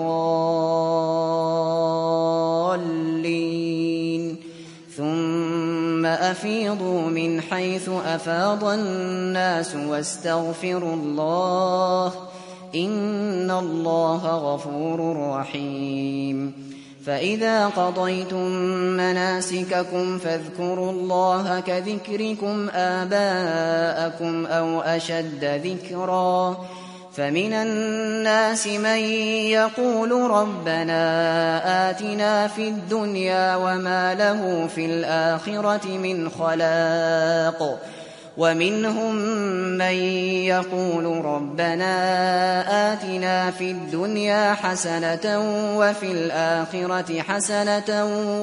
الضالين ثم أفيضوا من حيث أفاض الناس واستغفروا الله إن الله غفور رحيم فإذا قضيتم مناسككم فاذكروا الله كذكركم آباءكم أو أشد ذكرا فمن الناس من يقول ربنا آتنا في الدنيا وما له في الآخرة من خلاق ومنهم من يقول ربنا آتنا في الدنيا حسنة وفي الآخرة حسنة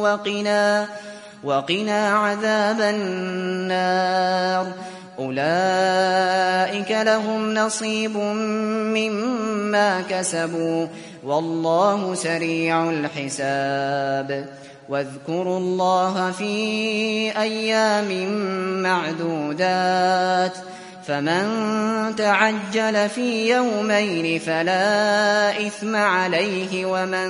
وقنا عذاب النار أولئك لهم نصيب مما كسبوا والله سريع الحساب واذكروا الله في أيام معدودات فمن تعجل في يومين فلا إثم عليه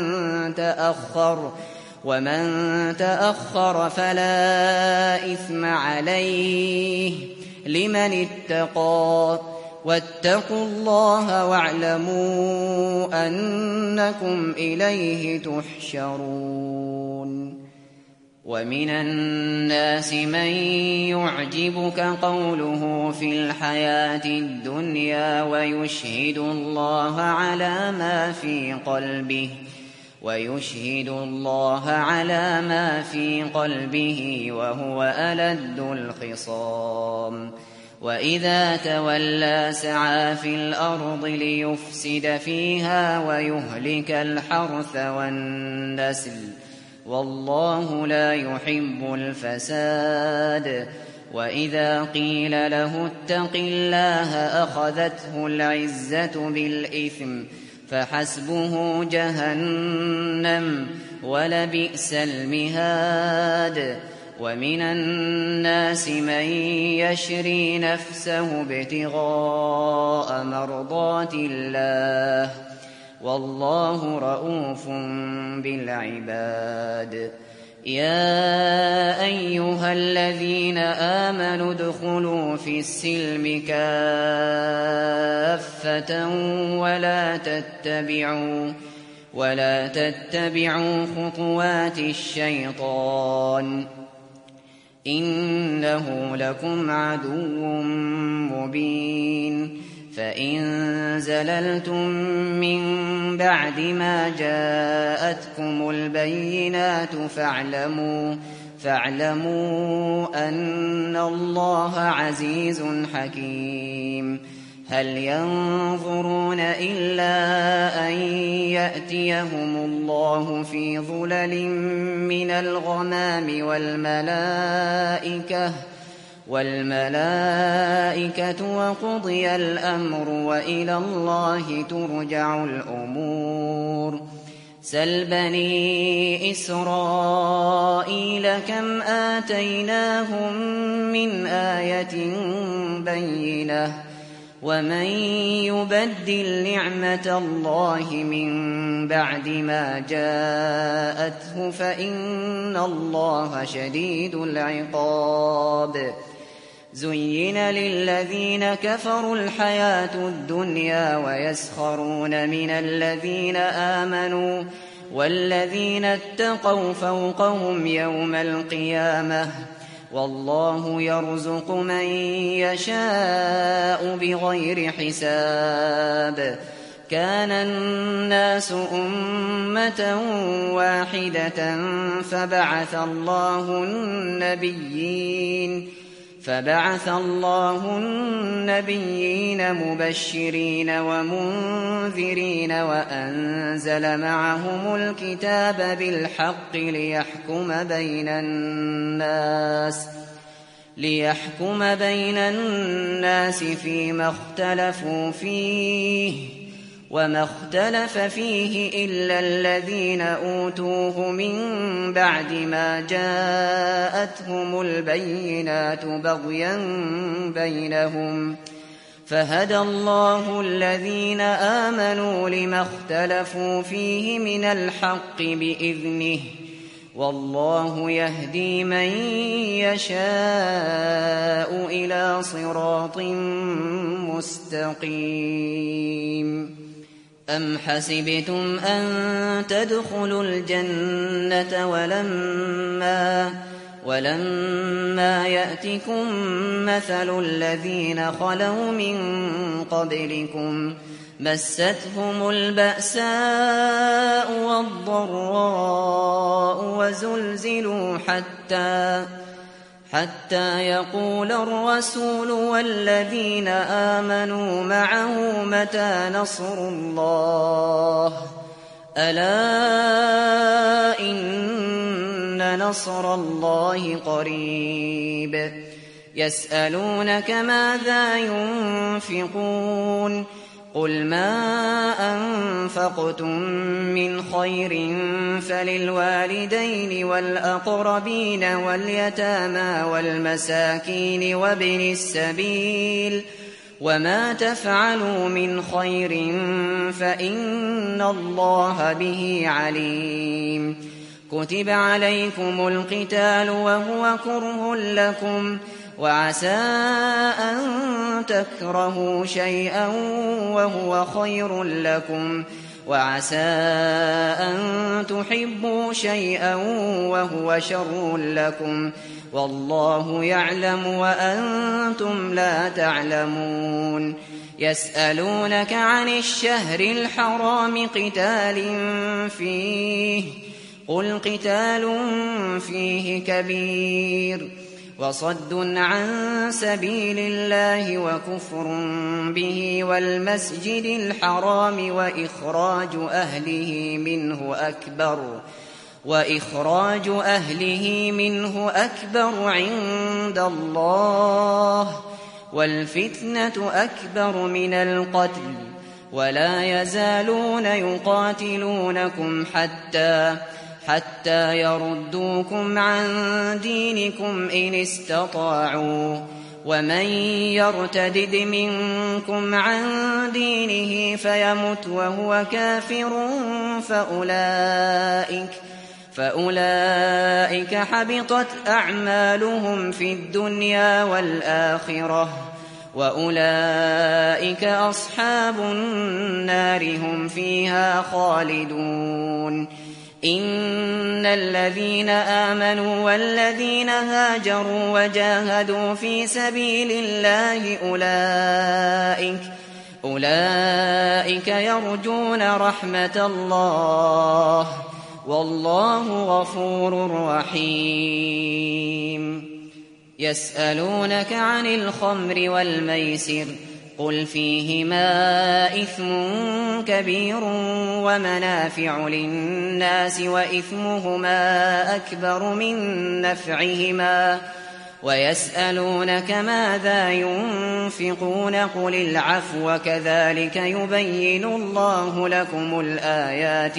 ومن تأخر فلا إثم عليه لمن اتقى واتقوا الله واعلموا أنكم إليه تحشرون ومن الناس من يعجبك قوله في الحياة الدنيا ويشهد الله على ما في قلبه ويشهد الله على ما في قلبه وهو ألد الخصام وإذا تولى سعى في الأرض ليفسد فيها ويهلك الحرث والنسل والله لا يحب الفساد وإذا قيل له اتق الله أخذته العزة بالإثم فحسبه جهنم ولبئس المهاد ومن الناس من يشري نفسه ابتغاء مرضات الله والله رءوف بالعباد يا أيها الذين آمنوا ادخلوا في السلم كافة ولا تتبعوا خطوات الشيطان إنه لكم عدو مبين فإن زللتم من بعد ما جاءتكم البينات فاعلموا أن الله عزيز حكيم هل ينظرون إلا أن يأتيهم الله في ظلل من الغمام والملائكة وقضي الأمر وإلى الله ترجع الأمور سل بني إسرائيل كم آتيناهم من آية بينة ومن يبدل نعمة الله من بعد ما جاءته فإن الله شديد العقاب زين للذين كفروا الحياة الدنيا ويسخرون من الذين آمنوا والذين اتقوا فوقهم يوم القيامة والله يرزق من يشاء بغير حساب كان الناس أمة واحدة فبعث الله النبيين مبشرين ومنذرين وأنزل معهم الكتاب بالحق ليحكم بين الناس فيما اختلفوا فيه وما اختلف فيه إلا الذين أوتوه من بعد ما جاءتهم البينات بغيا بينهم فهدى الله الذين آمنوا لما اختلفوا فيه من الحق بإذنه والله يهدي من يشاء إلى صراط مستقيم أم حسبتم أن تدخلوا الجنة ولما يأتكم مثل الذين خلوا من قبلكم مستهم البأساء والضراء وزلزلوا حتى يقول الرسول والذين آمنوا معه متى نصر الله ألا إن نصر الله قريب يسألونك ماذا ينفقون قل ما أنفقتم من خير فللوالدين والأقربين واليتامى والمساكين وابن السبيل وما تفعلوا من خير فإن الله به عليم كتب عليكم القتال وهو كره لكم وعسى أن تكرهوا شيئا وهو خير لكم وعسى أن تحبوا شيئا وهو شر لكم والله يعلم وأنتم لا تعلمون يسألونك عن الشهر الحرام قتال فيه قل قتال فيه كبير وصد عن سبيل الله وكفر به والمسجد الحرام وإخراج أهله منه أكبر عند الله والفتنة أكبر من القتل ولا يزالون يقاتلونكم حتى يردوكم عن دينكم إن استطاعوا ومن يرتدد منكم عن دينه فيمت وهو كافر فأولئك حبطت أعمالهم في الدنيا والآخرة وأولئك أصحاب النار هم فيها خالدون إن الذين آمنوا والذين هاجروا وجاهدوا في سبيل الله أولئك يرجون رحمة الله والله غفور رحيم يسألونك عن الخمر والميسر قل فيهما إثم كبير ومنافع للناس وإثمهما أكبر من نفعهما ويسألونك ماذا ينفقون قل العفو كذلك يبين الله لكم الآيات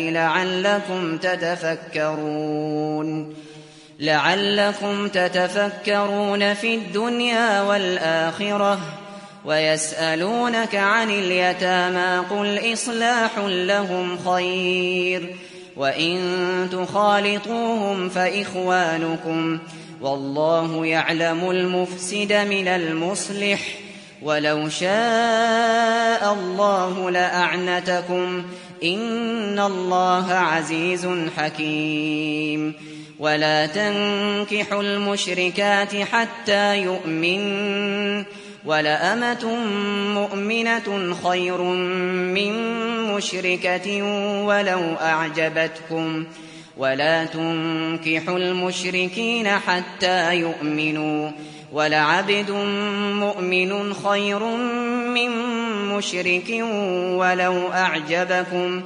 لعلكم تتفكرون في الدنيا والآخرة ويسألونك عن اليتامى قل إصلاح لهم خير وإن تخالطوهم فإخوانكم والله يعلم المفسد من المصلح ولو شاء الله لأعنتكم إن الله عزيز حكيم ولا تنكحوا المشركات حتى يؤمنن ولأمة مؤمنة خير من مشركة ولو أعجبتكم ولا تنكحوا المشركين حتى يؤمنوا ولعبد مؤمن خير من مشرك ولو أعجبكم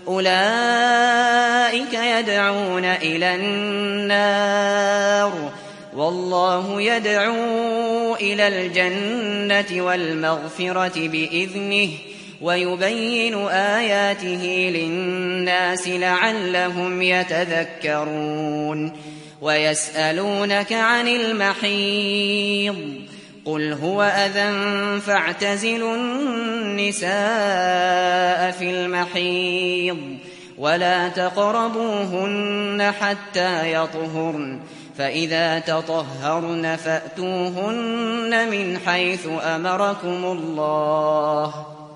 أولئك يدعون إلى النار والله يدعو إلى الجنة والمغفرة بإذنه ويبين آياته للناس لعلهم يتذكرون ويسألونك عن المحيض قل هو أذى فاعتزلوا النساء في المحيض ولا تقربوهن حتى يطهرن فإذا تطهرن فأتوهن من حيث أمركم الله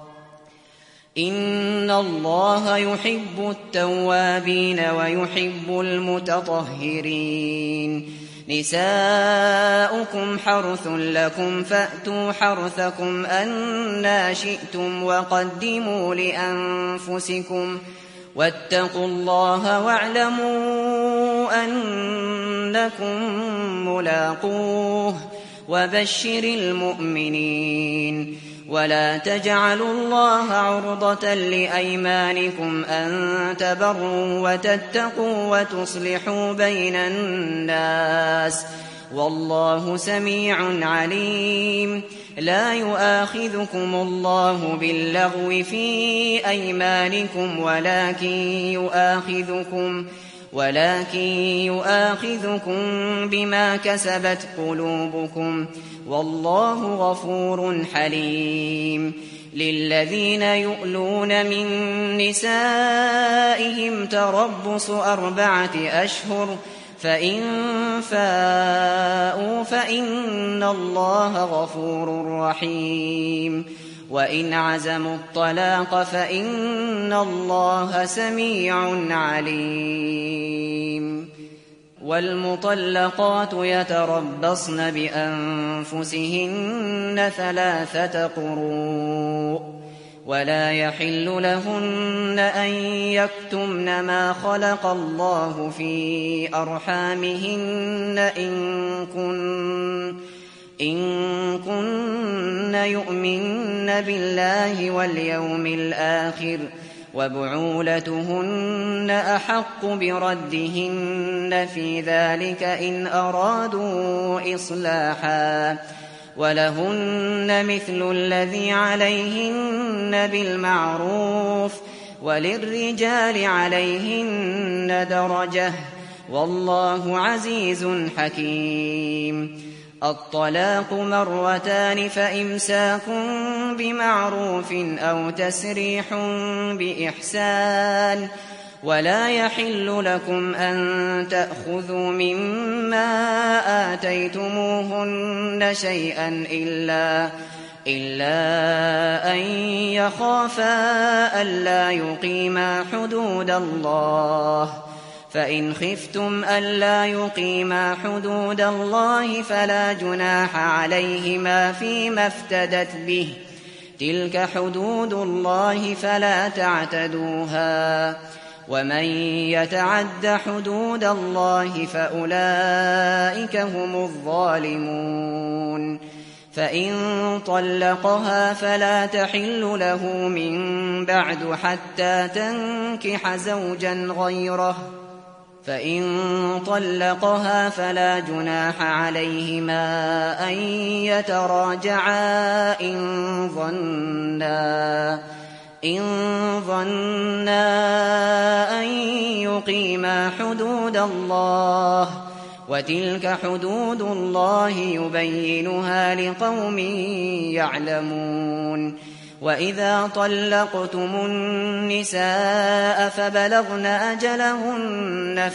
إن الله يحب التوابين ويحب المتطهرين نساؤكم حرث لكم فأتوا حرثكم أنى شئتم وقدموا لأنفسكم واتقوا الله واعلموا أنكم ملاقوه وبشر المؤمنين ولا تجعلوا الله عرضة لأيمانكم أن تبروا وتتقوا وتصلحوا بين الناس والله سميع عليم لا يؤاخذكم الله باللغو في أيمانكم ولكن يؤاخذكم بما كسبت قلوبكم والله غفور حليم للذين يؤلون من نسائهم تربص 4 أشهر فإن فاءوا فإن الله غفور رحيم وإن عزموا الطلاق فإن الله سميع عليم. والمطلقات يتربصن بأنفسهن 3 قروء ولا يحل لهن أن يكتمن ما خلق الله في أرحامهن إن كن يؤمن بالله واليوم الآخر وبعولتهن أحق بردهن في ذلك إن أرادوا إصلاحا ولهن مثل الذي عليهن بالمعروف وللرجال عليهن درجة والله عزيز حكيم. الطلاق 2 مرتان فإمساك بمعروف أو تسريح بإحسان ولا يحل لكم أن تأخذوا مما آتيتموهن شيئا إلا أن يخافا ألا يقيما حدود الله فإن خفتم ألا يقيما حدود الله فلا جناح عليهما فيما افتدت به تلك حدود الله فلا تعتدوها ومن يتعد حدود الله فأولئك هم الظالمون. فإن طلقها فلا تحل له من بعد حتى تنكح زوجا غيره فإن طلقها فلا جناح عليهما أن يتراجعا إن ظنا أن يقيما حدود الله وتلك حدود الله يبينها لقوم يعلمون. وإذا طلقتم النساء فبلغن أجلهن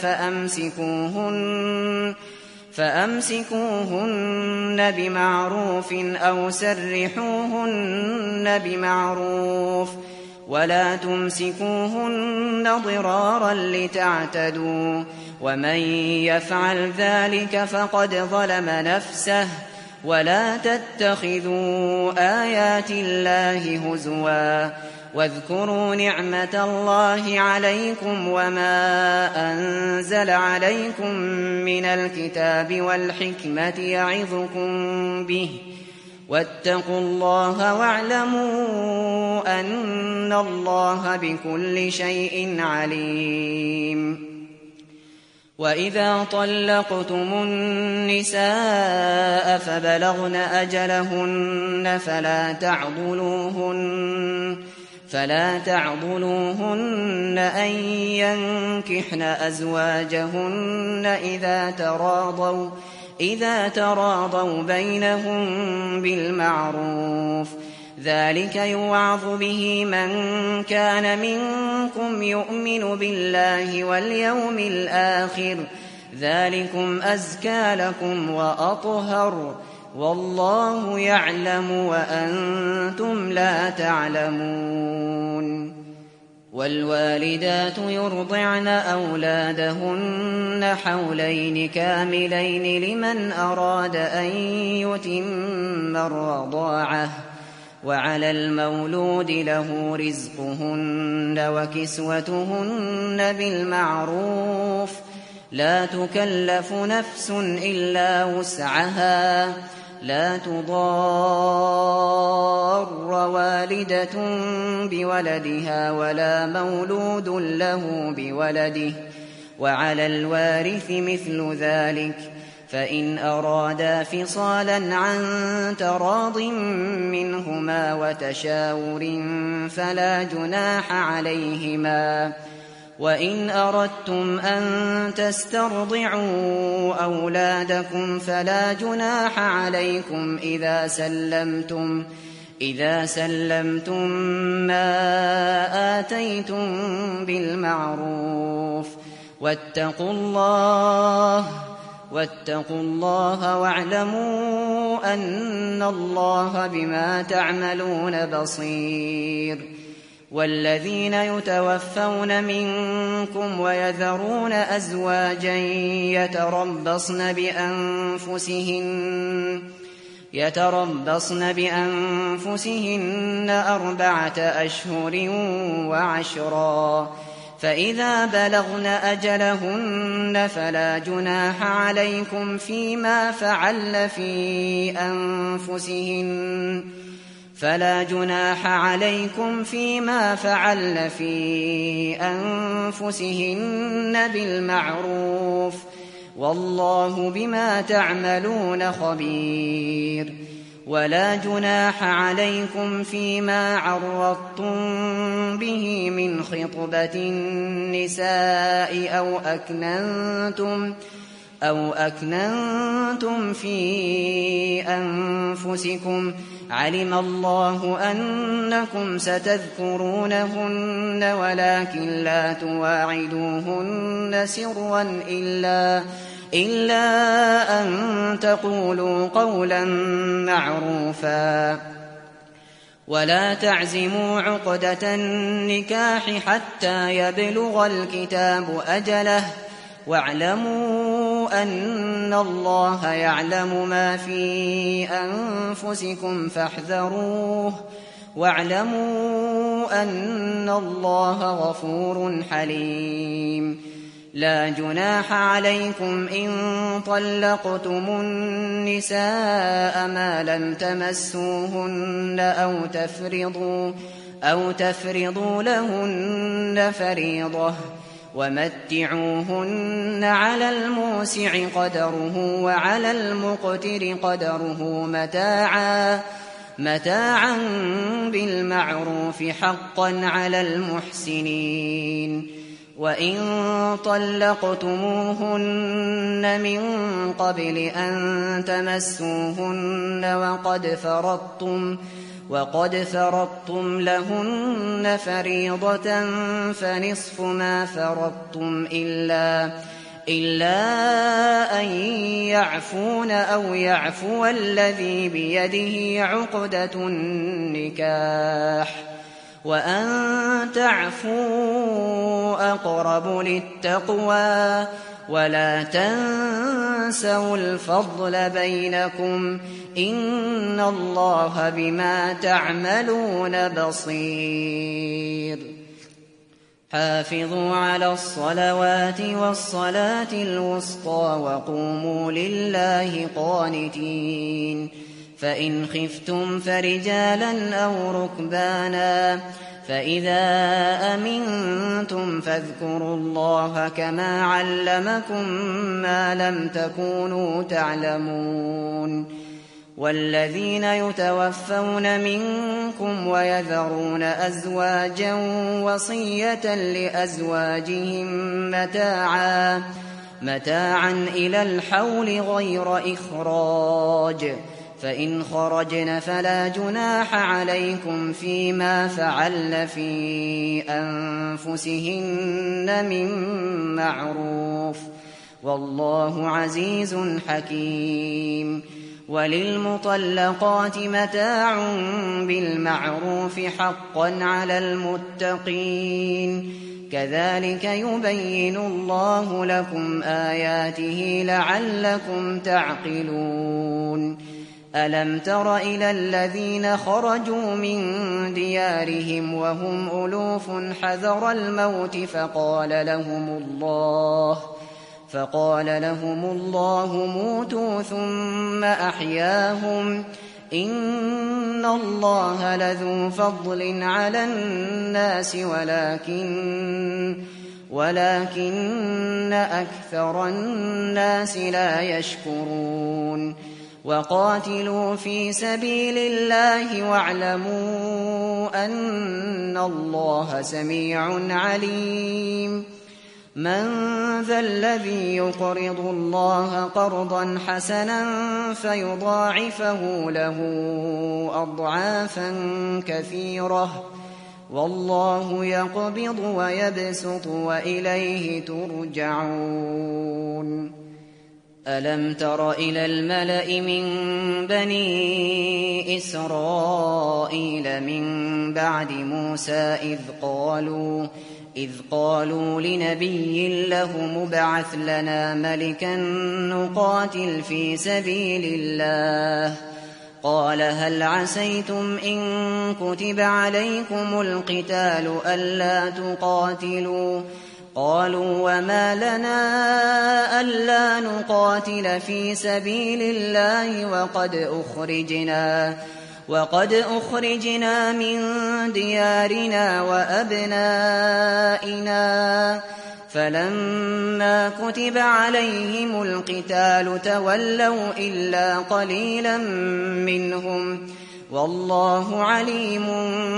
فأمسكوهن بمعروف أو سرحوهن بمعروف ولا تمسكوهن ضرارا لتعتدوا ومن يفعل ذلك فقد ظلم نفسه ولا تتخذوا آيات الله هزوا واذكروا نعمة الله عليكم وما أنزل عليكم من الكتاب والحكمة يعظكم به واتقوا الله واعلموا أن الله بكل شيء عليم. وإذا طلقتم النساء فبلغن أجلهن فلا تعضلوهن أن ينكحن أزواجهن إذا تراضوا بينهم بالمعروف ذلك يوعظ به من كان منكم يؤمن بالله واليوم الآخر ذلكم أزكى لكم وأطهر والله يعلم وأنتم لا تعلمون. والوالدات يرضعن أولادهن حولين كاملين لمن أراد أن يتم الرضاعة وعلى المولود له رزقهن وكسوتهن بالمعروف لا تكلف نفس إلا وسعها لا تضار والدة بولدها ولا مولود له بولده وعلى الوارث مثل ذلك فإن أرادا فصالا عن تراض منهما وتشاور فلا جناح عليهما. وإن أردتم أن تسترضعوا أولادكم فلا جناح عليكم إذا سلمتم ما آتيتم بالمعروف واتقوا الله واتقوا الله واعلموا أن الله بما تعملون بصير. والذين يتوفون منكم ويذرون أزواجا يتربصن بأنفسهن 4 أشهر وعشرا، فإذا بلغن أجلهن فلا جناح عليكم فيما فعلن في أنفسهن بالمعروف، والله بما تعملون خبير. ولا جناح عليكم فيما عرضتم به من خطبة النساء أو أكننتم في أنفسكم، علم الله أنكم ستذكرونهن ولكن لا تواعدوهن سرا إلا أن تقولوا قولا معروفا. ولا تعزموا عقدة النكاح حتى يبلغ الكتاب أجله، واعلموا أن الله يعلم ما في أنفسكم فاحذروه، واعلموا أن الله غفور حليم. لا جناح عليكم إن طلقتم النساء ما لم تمسوهن أو تفرضوا لهن فريضة، ومتعوهن على الموسع قدره وعلى المقتر قدره متاعا بالمعروف حقا على المحسنين. وإن طلقتموهن من قبل أن تمسوهن وقد فرضتم لهن فريضة فنصف ما فرضتم إلا أن يعفون أو يعفو الذي بيده عقدة النكاح، وأن تعفوا أقرب للتقوى، ولا تنسوا الفضل بينكم، إن الله بما تعملون بصير. حافظوا على الصلوات والصلاة الوسطى وقوموا لله قانتين. فإن خفتم فرجالا أو ركبانا، فإذا أمنتم فاذكروا الله كما علمكم ما لم تكونوا تعلمون. والذين يتوفون منكم ويذرون أزواجا وصية لأزواجهم متاعا إلى الحول غير إخراج، فإن خرجن فلا جناح عليكم فيما فعلن في أنفسهن من معروف، والله عزيز حكيم. وللمطلقات متاع بالمعروف حقا على المتقين، كذلك يبين الله لكم آياته لعلكم تعقلون. ألم تر إلى الذين خرجوا من ديارهم وهم ألوف حذر الموت فقال لهم الله موتوا ثم أحياهم، إن الله لذو فضل على الناس ولكن أكثر الناس لا يشكرون. وقاتلوا في سبيل الله واعلموا أن الله سميع عليم. من ذا الذي يقرض الله قرضا حسنا فيضاعفه له أضعافا كثيرة، والله يقبض ويبسط وإليه ترجعون. ألم تر إلى الملأ من بني إسرائيل من بعد موسى إذ قالوا لنبي له مبعث لنا ملكا نقاتل في سبيل الله قال هل عسيتم إن كتب عليكم القتال ألا تقاتلوا قالوا وما لنا ألا نقاتل في سبيل الله وقد أخرجنا من ديارنا وأبنائنا فلما كتب عليهم القتال تولوا إلا قليلا منهم والله عليم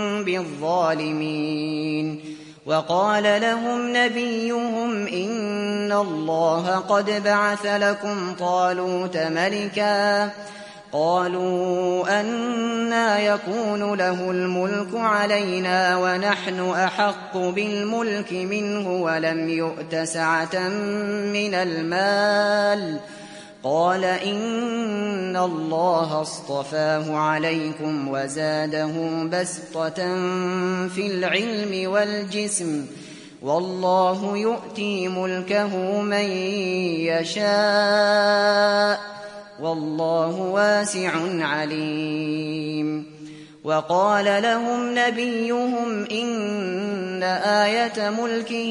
بالظالمين وقال لهم نبيهم إن الله قد بعث لكم طالوت ملكا قالوا أنى يكون له الملك علينا ونحن أحق بالملك منه ولم يؤت سعة من المال قال إن الله اصطفاه عليكم وزاده بسطة في العلم والجسم والله يؤتي ملكه من يشاء والله واسع عليم وقال لهم نبيهم إن آية ملكه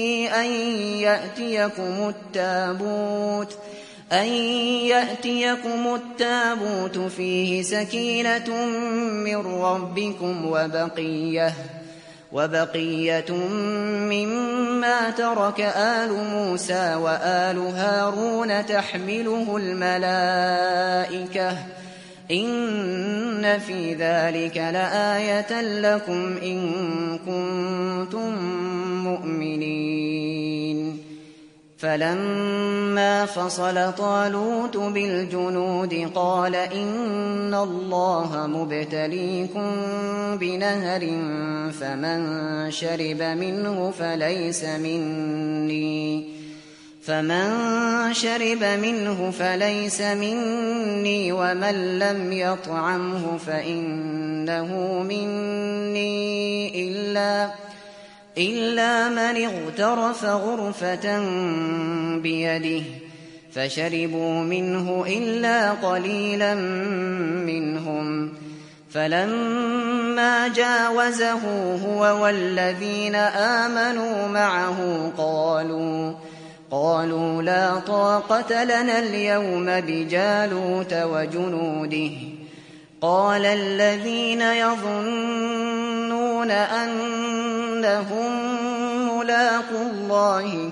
أن يأتيكم التابوت فيه سكينة من ربكم وبقية مما ترك آل موسى وآل هارون تحمله الملائكة إن في ذلك لآية لكم إن كنتم مؤمنين فلما فصل طالوت بالجنود قال إن الله مبتليكم بنهر فمن شرب منه فليس مني ومن لم يطعمه فإنه مني إلا من اغترف غرفة بيده فشربوا منه إلا قليلا منهم فلما جاوزه هو والذين آمنوا معه قالوا لا طاقة لنا اليوم بجالوت وجنوده قال الذين يظنون أنهم ملاقو الله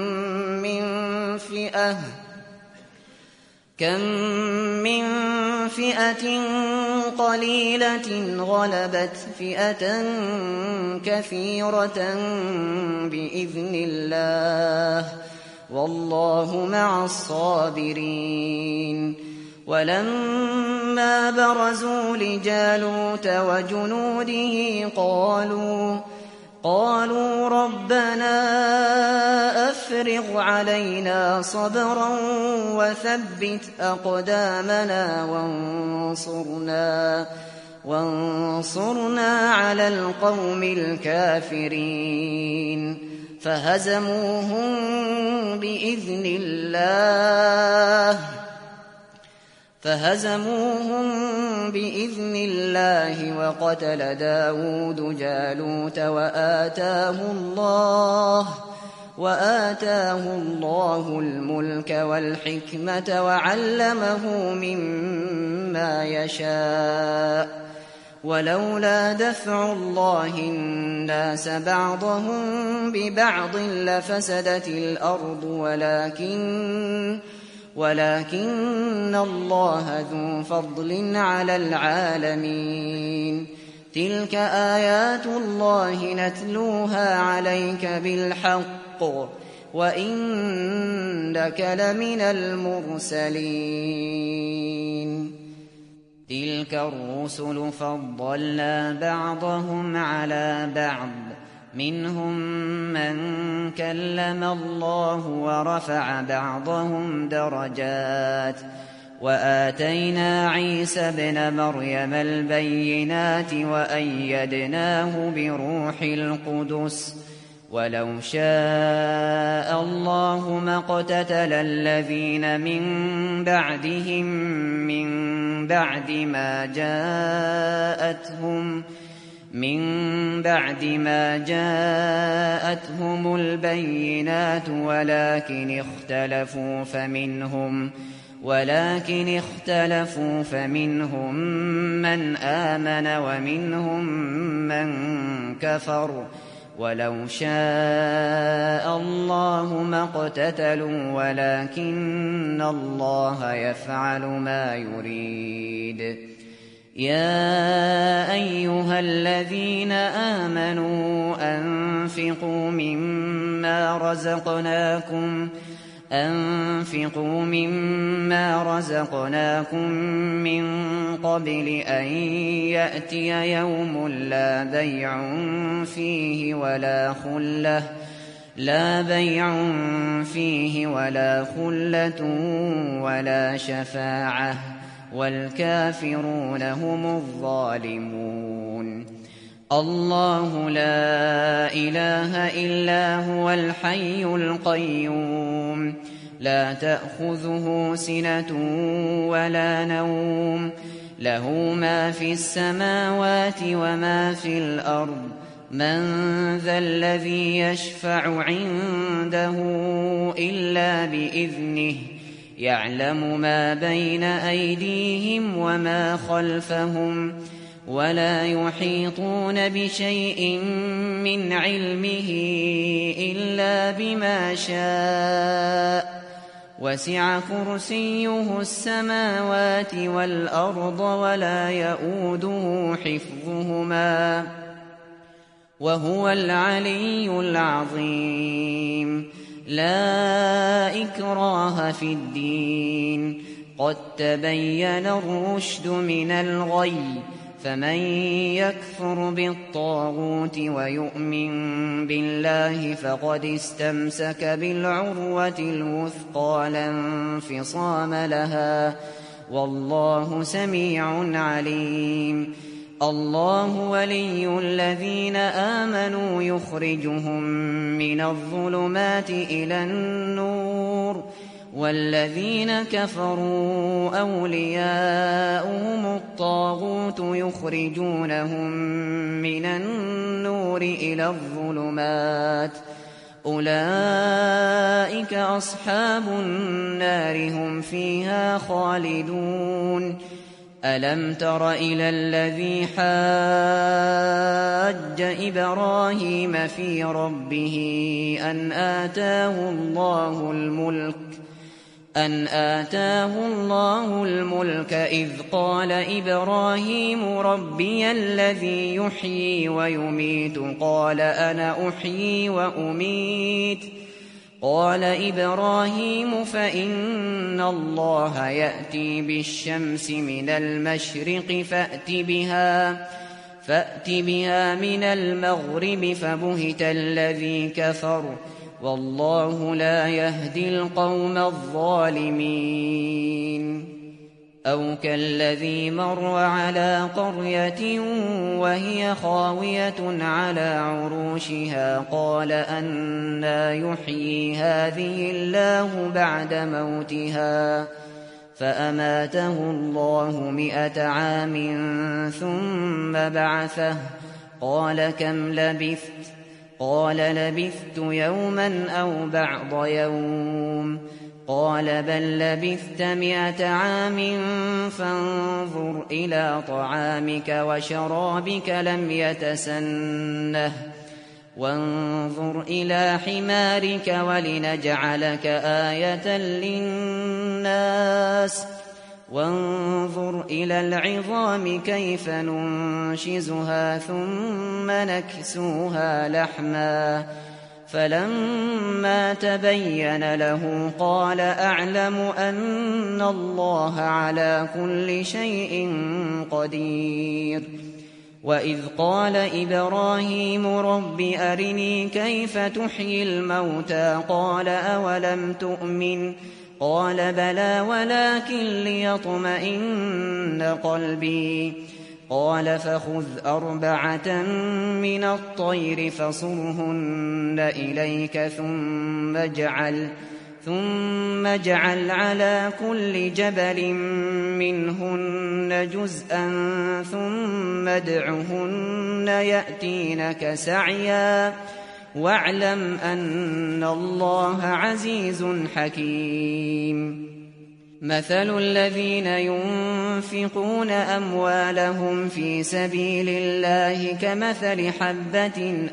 كم من فئة قليلة غلبت فئة كثيرة بإذن الله والله مع الصابرين ولما برزوا لجالوت وجنوده قالوا ربنا أفرغ علينا صبرا وثبت أقدامنا وانصرنا على القوم الكافرين فهزموهم بإذن الله وقتل داود جالوت وآتاه الله الملك والحكمة وعلمه مما يشاء ولولا دفع الله الناس بعضهم ببعض لفسدت الأرض ولكن الله ذو فضل على العالمين تلك آيات الله نتلوها عليك بالحق وإنك لمن المرسلين تلك الرسل فضلنا بعضهم على بعض منهم من كلم الله ورفع بعضهم درجات وآتينا عيسى ابن مريم البينات وأيدناه بروح القدس ولو شاء الله ما اقتتل الذين من بعدهم من بعد ما جاءتهم البينات ولكن اختلفوا فمنهم من آمن ومنهم من كفر ولو شاء الله ما اقتتلوا ولكن الله يفعل ما يريد. يا أيها الذين آمنوا أنفقوا مما رزقناكم من قبل أن يأتي يوم لا بيع فيه ولا خلة ولا شفاعة والكافرون هم الظالمون. الله لا إله إلا هو الحي القيوم لا تأخذه سنة ولا نوم له ما في السماوات وما في الأرض من ذا الذي يشفع عنده إلا بإذنه يعلم ما بين أيديهم وما خلفهم ولا يحيطون بشيء من علمه إلا بما شاء وسع كرسيه السماوات والأرض ولا يؤوده حفظهما وهو العلي العظيم. لا إكراه في الدين قد تبين الرشد من الغي فمن يكفر بالطاغوت ويؤمن بالله فقد استمسك بالعروة الوثقى لا انفصام لها والله سميع عليم. الله ولي الذين آمنوا يخرجهم من الظلمات إلى النور والذين كفروا أولياؤهم الطاغوت يخرجونهم من النور إلى الظلمات أولئك أصحاب النار هم فيها خالدون. ألم تر إلى الذي حاج إبراهيم في ربه أن آتاه الله الملك إذ قال إبراهيم ربي الذي يحيي ويميت قال أنا أحيي وأميت قال إبراهيم فإن الله يأتي بالشمس من المشرق فأت بها من المغرب فبهت الذي كفر والله لا يهدي القوم الظالمين. أو كالذي مر على قرية وهي خاوية على عروشها قال أنى يحيي هذه الله بعد موتها فأماته الله 100 عام ثم بعثه قال كم لبثت قال لبثت يوما أو بعض يوم قال بل لبثت 100 عام فانظر إلى طعامك وشرابك لم يتسنه وانظر إلى حمارك ولنجعلك آية للناس وانظر إلى العظام كيف ننشزها ثم نكسوها لحما فلما تبين له قال أعلم أن الله على كل شيء قدير. وإذ قال إبراهيم رب أرني كيف تحيي الموتى قال أولم تؤمن قال بلى ولكن ليطمئن قلبي قال فخذ 4 من الطير فصرهن إليك ثم اجعل على كل جبل منهن جزءا ثم ادعهن يأتينك سعيا واعلم أن الله عزيز حكيم مثل الذين ينفقون أموالهم في سبيل الله كمثل حبة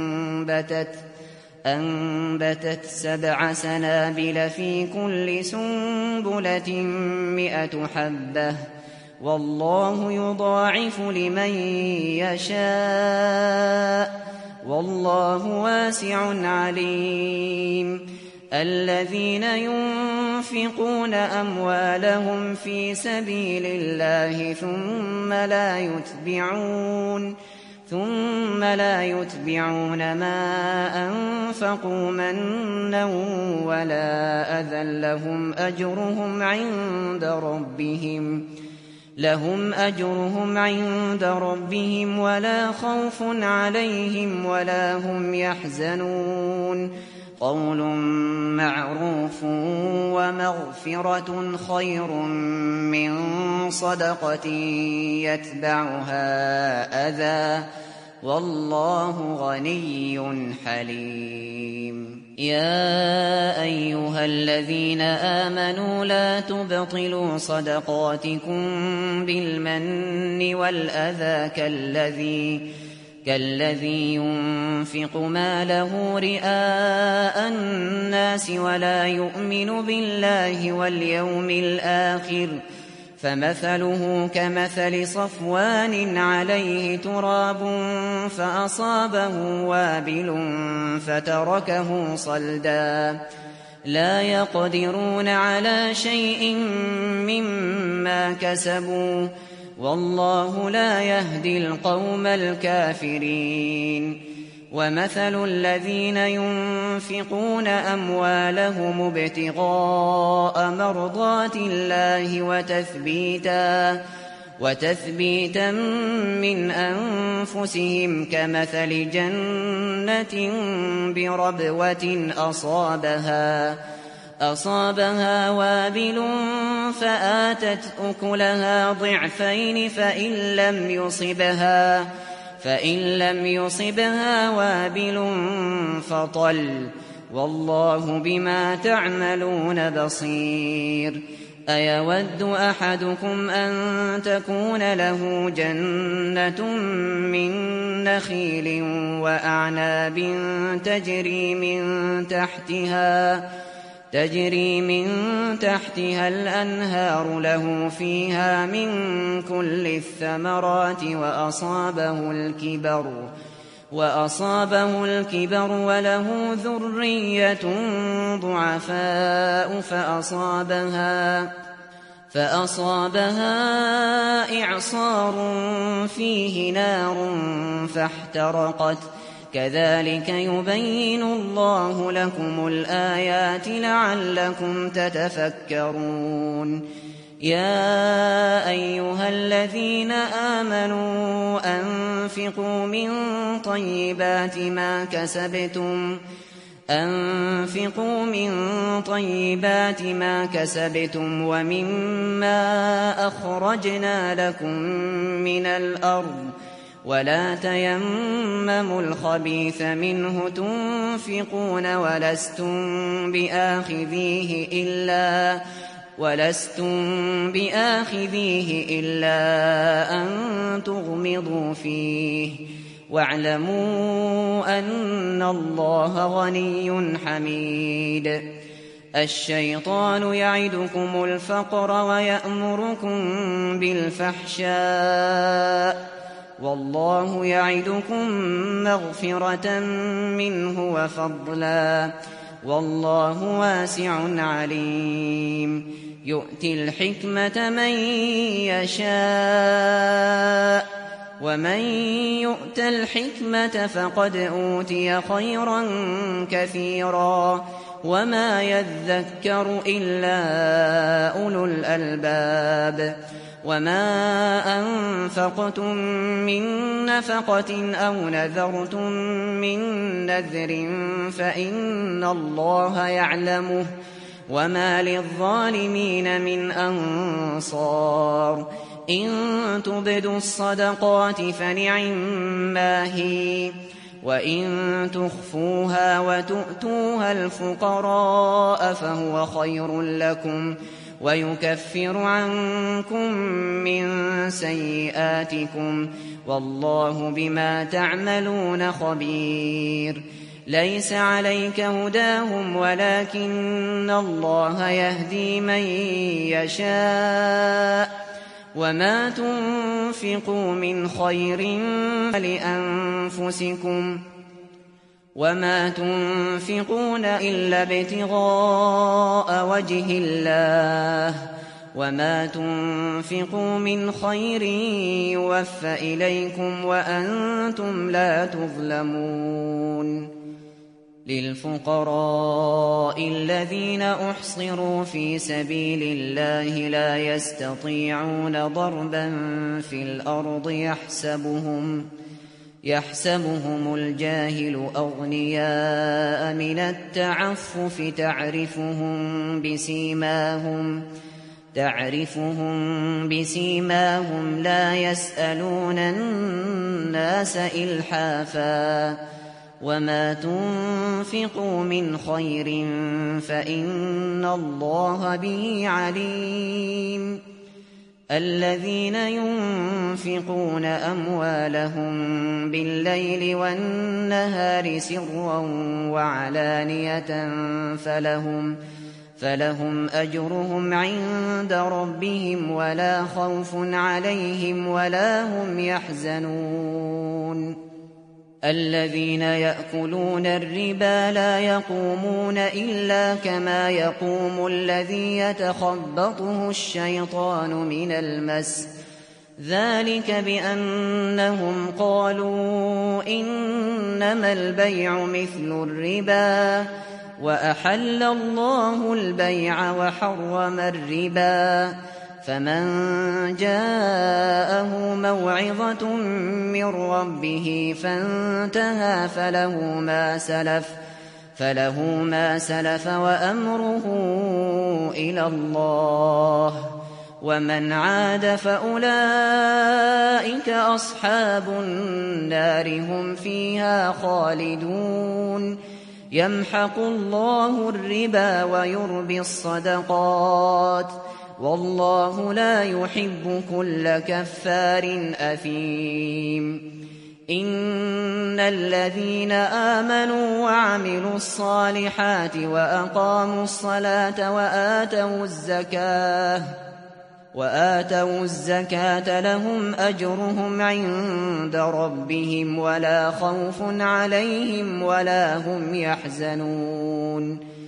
أنبتت 7 سنابل في كل سنبلة 100 حبة والله يضاعف لمن يشاء والله واسع عليم الذين ينفقون أموالهم في سبيل الله ثم لا يتبعون ما أنفقوا منا ولا أذى لهم أجرهم عند ربهم ولا خوف عليهم ولا هم يحزنون قول معروف ومغفرة خير من صدقة يتبعها أذى والله غني حليم يا أيها الذين آمنوا لا تبطلوا صدقاتكم بالمن والأذى كالذي ينفق ماله رئاء الناس ولا يؤمن بالله واليوم الآخر فمثله كمثل صفوان عليه تراب فأصابه وابل فتركه صلدا لا يقدرون على شيء مما كسبوا والله لا يهدي القوم الكافرين ومثل الذين ينفقون أموالهم ابتغاء مرضات الله وتثبيتا من أنفسهم كمثل جنة بربوة أصابها وابل فآتت أكلها ضعفين فإن لم يصبها وابل فطل والله بما تعملون بصير أيود أحدكم أن تكون له جنة من نخيل وأعناب تجري من تحتها الأنهار له فيها من كل الثمرات وأصابه الكبر وله ذرية ضعفاء فأصابها إعصار فيه نار فاحترقت كذلك يبين الله لكم الآيات لعلكم تتفكرون يا أيها الذين آمنوا أنفقوا من طيبات ما كسبتم ومما أخرجنا لكم من الأرض ولا تيمموا الخبيث منه تنفقون ولستم بآخذيه إلا أن تغمضوا فيه واعلموا أن الله غني حميد الشيطان يعدكم الفقر ويأمركم بالفحشاء والله يعدكم مغفرة منه وفضلا والله واسع عليم يؤتي الحكمة من يشاء ومن يؤت الحكمة فقد أوتي خيرا كثيرا وما يذكر إلا أولو الألباب وما أنفقتم من نفقة أو نذرتم من نذر فإن الله يعلمه وما للظالمين من أنصار إن تبدوا الصدقات فنعما هي وإن تخفوها وتؤتوها الفقراء فهو خير لكم ويكفر عنكم من سيئاتكم والله بما تعملون خبير ليس عليك هداهم ولكن الله يهدي من يشاء وما تنفقوا من خير لأنفسكم وما تنفقون إلا ابتغاء وجه الله وما تنفقوا من خير يوفى إليكم وأنتم لا تظلمون للفقراء الذين أحصروا في سبيل الله لا يستطيعون ضربا في الأرض يحسبهم الجاهل أغنياء من التعفف تعرفهم بسيماهم لا يسألون الناس إلحافا وما تنفقوا من خير فإن الله به عليم الذين ينفقون أموالهم بالليل والنهار سرا وعلانية فلهم أجرهم عند ربهم ولا خوف عليهم ولا هم يحزنون الذين يأكلون الربا لا يقومون إلا كما يقوم الذي يتخبطه الشيطان من المس ذلك بأنهم قالوا إنما البيع مثل الربا وأحل الله البيع وحرم الربا فمن جاءه موعظة من ربه فانتهى فله ما سلف وأمره إلى الله ومن عاد فأولئك أصحاب النار هم فيها خالدون يمحق الله الربا ويربي الصدقات والله لا يحب كل كفار أثيم إن الذين آمنوا وعملوا الصالحات وأقاموا الصلاة وآتوا الزكاة لهم أجرهم عند ربهم ولا خوف عليهم ولا هم يحزنون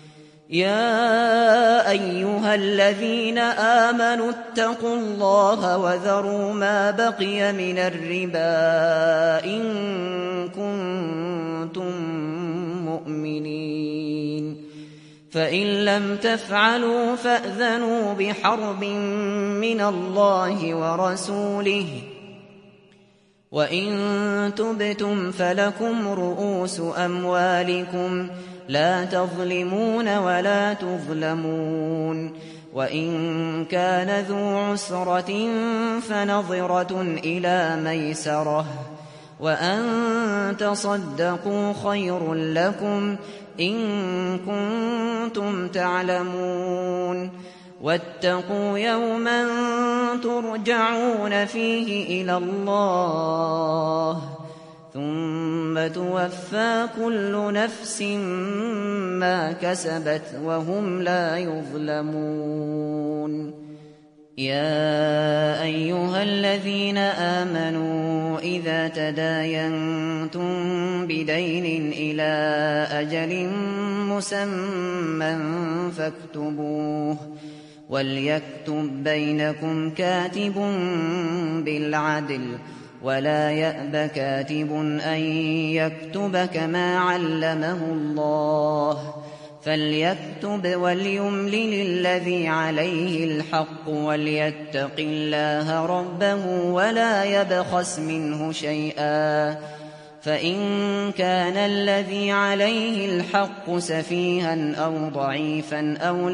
يا أيها الذين آمنوا اتقوا الله وذروا ما بقي من الربا إن كنتم مؤمنين فإن لم تفعلوا فأذنوا بحرب من الله ورسوله وإن تبتم فلكم رؤوس أموالكم لا تظلمون ولا تظلمون وإن كان ذو عسرة فنظرة إلى ميسرة وأن تصدقوا خير لكم إن كنتم تعلمون واتقوا يوما ترجعون فيه إلى الله ثم توفى كل نفس ما كسبت وهم لا يظلمون يا أيها الذين آمنوا إذا تداينتم بدين إلى أجل مسمى فاكتبوه وليكتب بينكم كاتب بالعدل ولا يأب كاتب أن يكتب كما علمه الله فليكتب وليملل الذي عليه الحق وليتق الله ربه ولا يبخس منه شيئا فإن كان الذي عليه الحق سفيها أو ضعيفا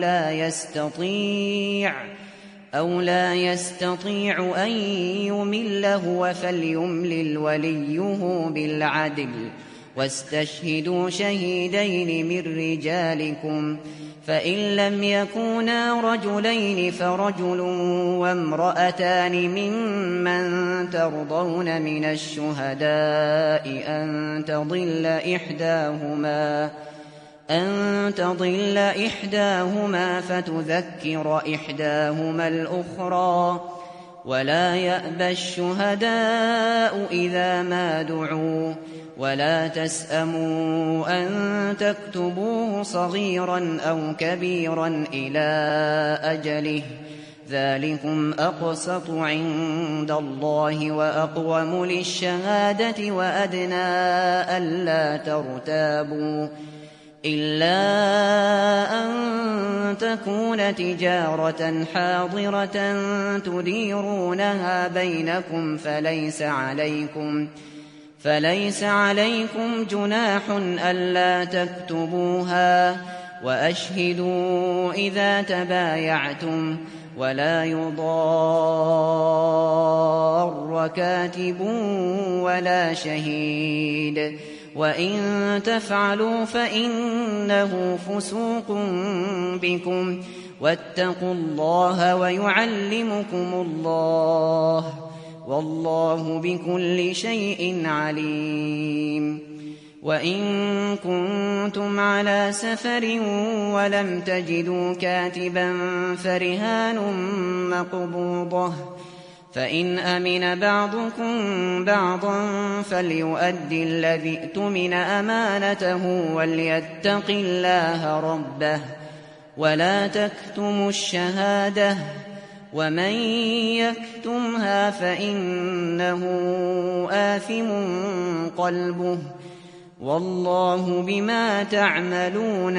أو لا يستطيع أن يمل هو فليملل وليه بالعدل واستشهدوا شهيدين من رجالكم فإن لم يكونا رجلين فرجل وامرأتان ممن ترضون من الشهداء أن تضل إحداهما فتذكر إحداهما الأخرى ولا يأبى الشهداء إذا ما دعوا ولا تسأموا أن تكتبوه صغيرا أو كبيرا إلى أجله ذلكم أقسط عند الله وأقوم للشهادة وأدنى ألا ترتابوا إلا أن تكون تجارة حاضرة تديرونها بينكم فليس عليكم جناح ألا تكتبوها وأشهدوا إذا تبايعتم ولا يضار كاتب ولا شهيد وإن تفعلوا فإنه فسوق بكم واتقوا الله ويعلمكم الله والله بكل شيء عليم وإن كنتم على سفر ولم تجدوا كاتبا فرهان مقبوضة فإن أمن بعضكم بعضا فليؤدي الذي اؤتمن أمانته وليتق الله ربه ولا تكتموا الشهادة ومن يكتمها فإنه آثم قلبه والله بما تعملون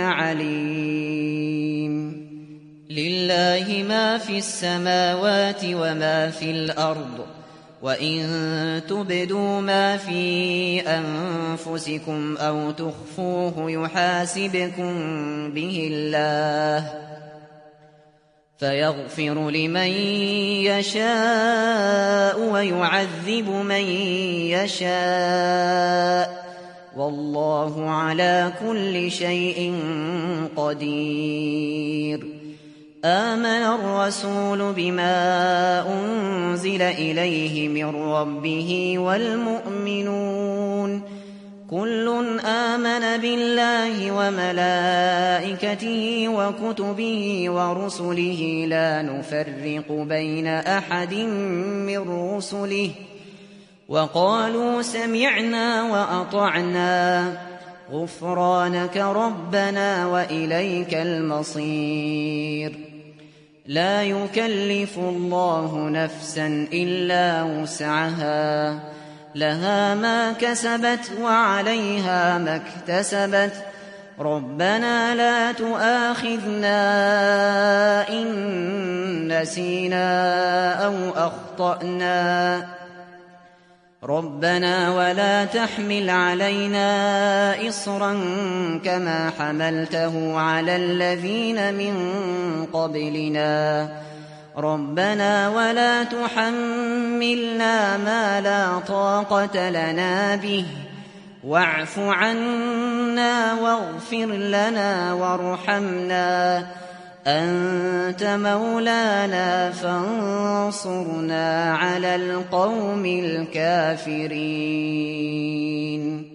عليم لله ما في السماوات وما في الأرض وإن تبدوا ما في أنفسكم أو تخفوه يحاسبكم به الله فيغفر لمن يشاء ويعذب من يشاء والله على كل شيء قدير آمن الرسول بما أنزل إليه من ربه والمؤمنون كل آمن بالله وملائكته وكتبه ورسله لا نفرق بين أحد من رسله وقالوا سمعنا وأطعنا غفرانك ربنا وإليك المصير لا يكلف الله نفسا إلا وسعها لها ما كسبت وعليها ما اكتسبت ربنا لا تؤاخذنا إن نسينا أو أخطأنا ربنا ولا تحمل علينا إصرا كما حملته على الذين من قبلنا ربنا ولا تحملنا ما لا طاقة لنا به واعف عنا واغفر لنا وارحمنا أنت مولانا فانصرنا على القوم الكافرين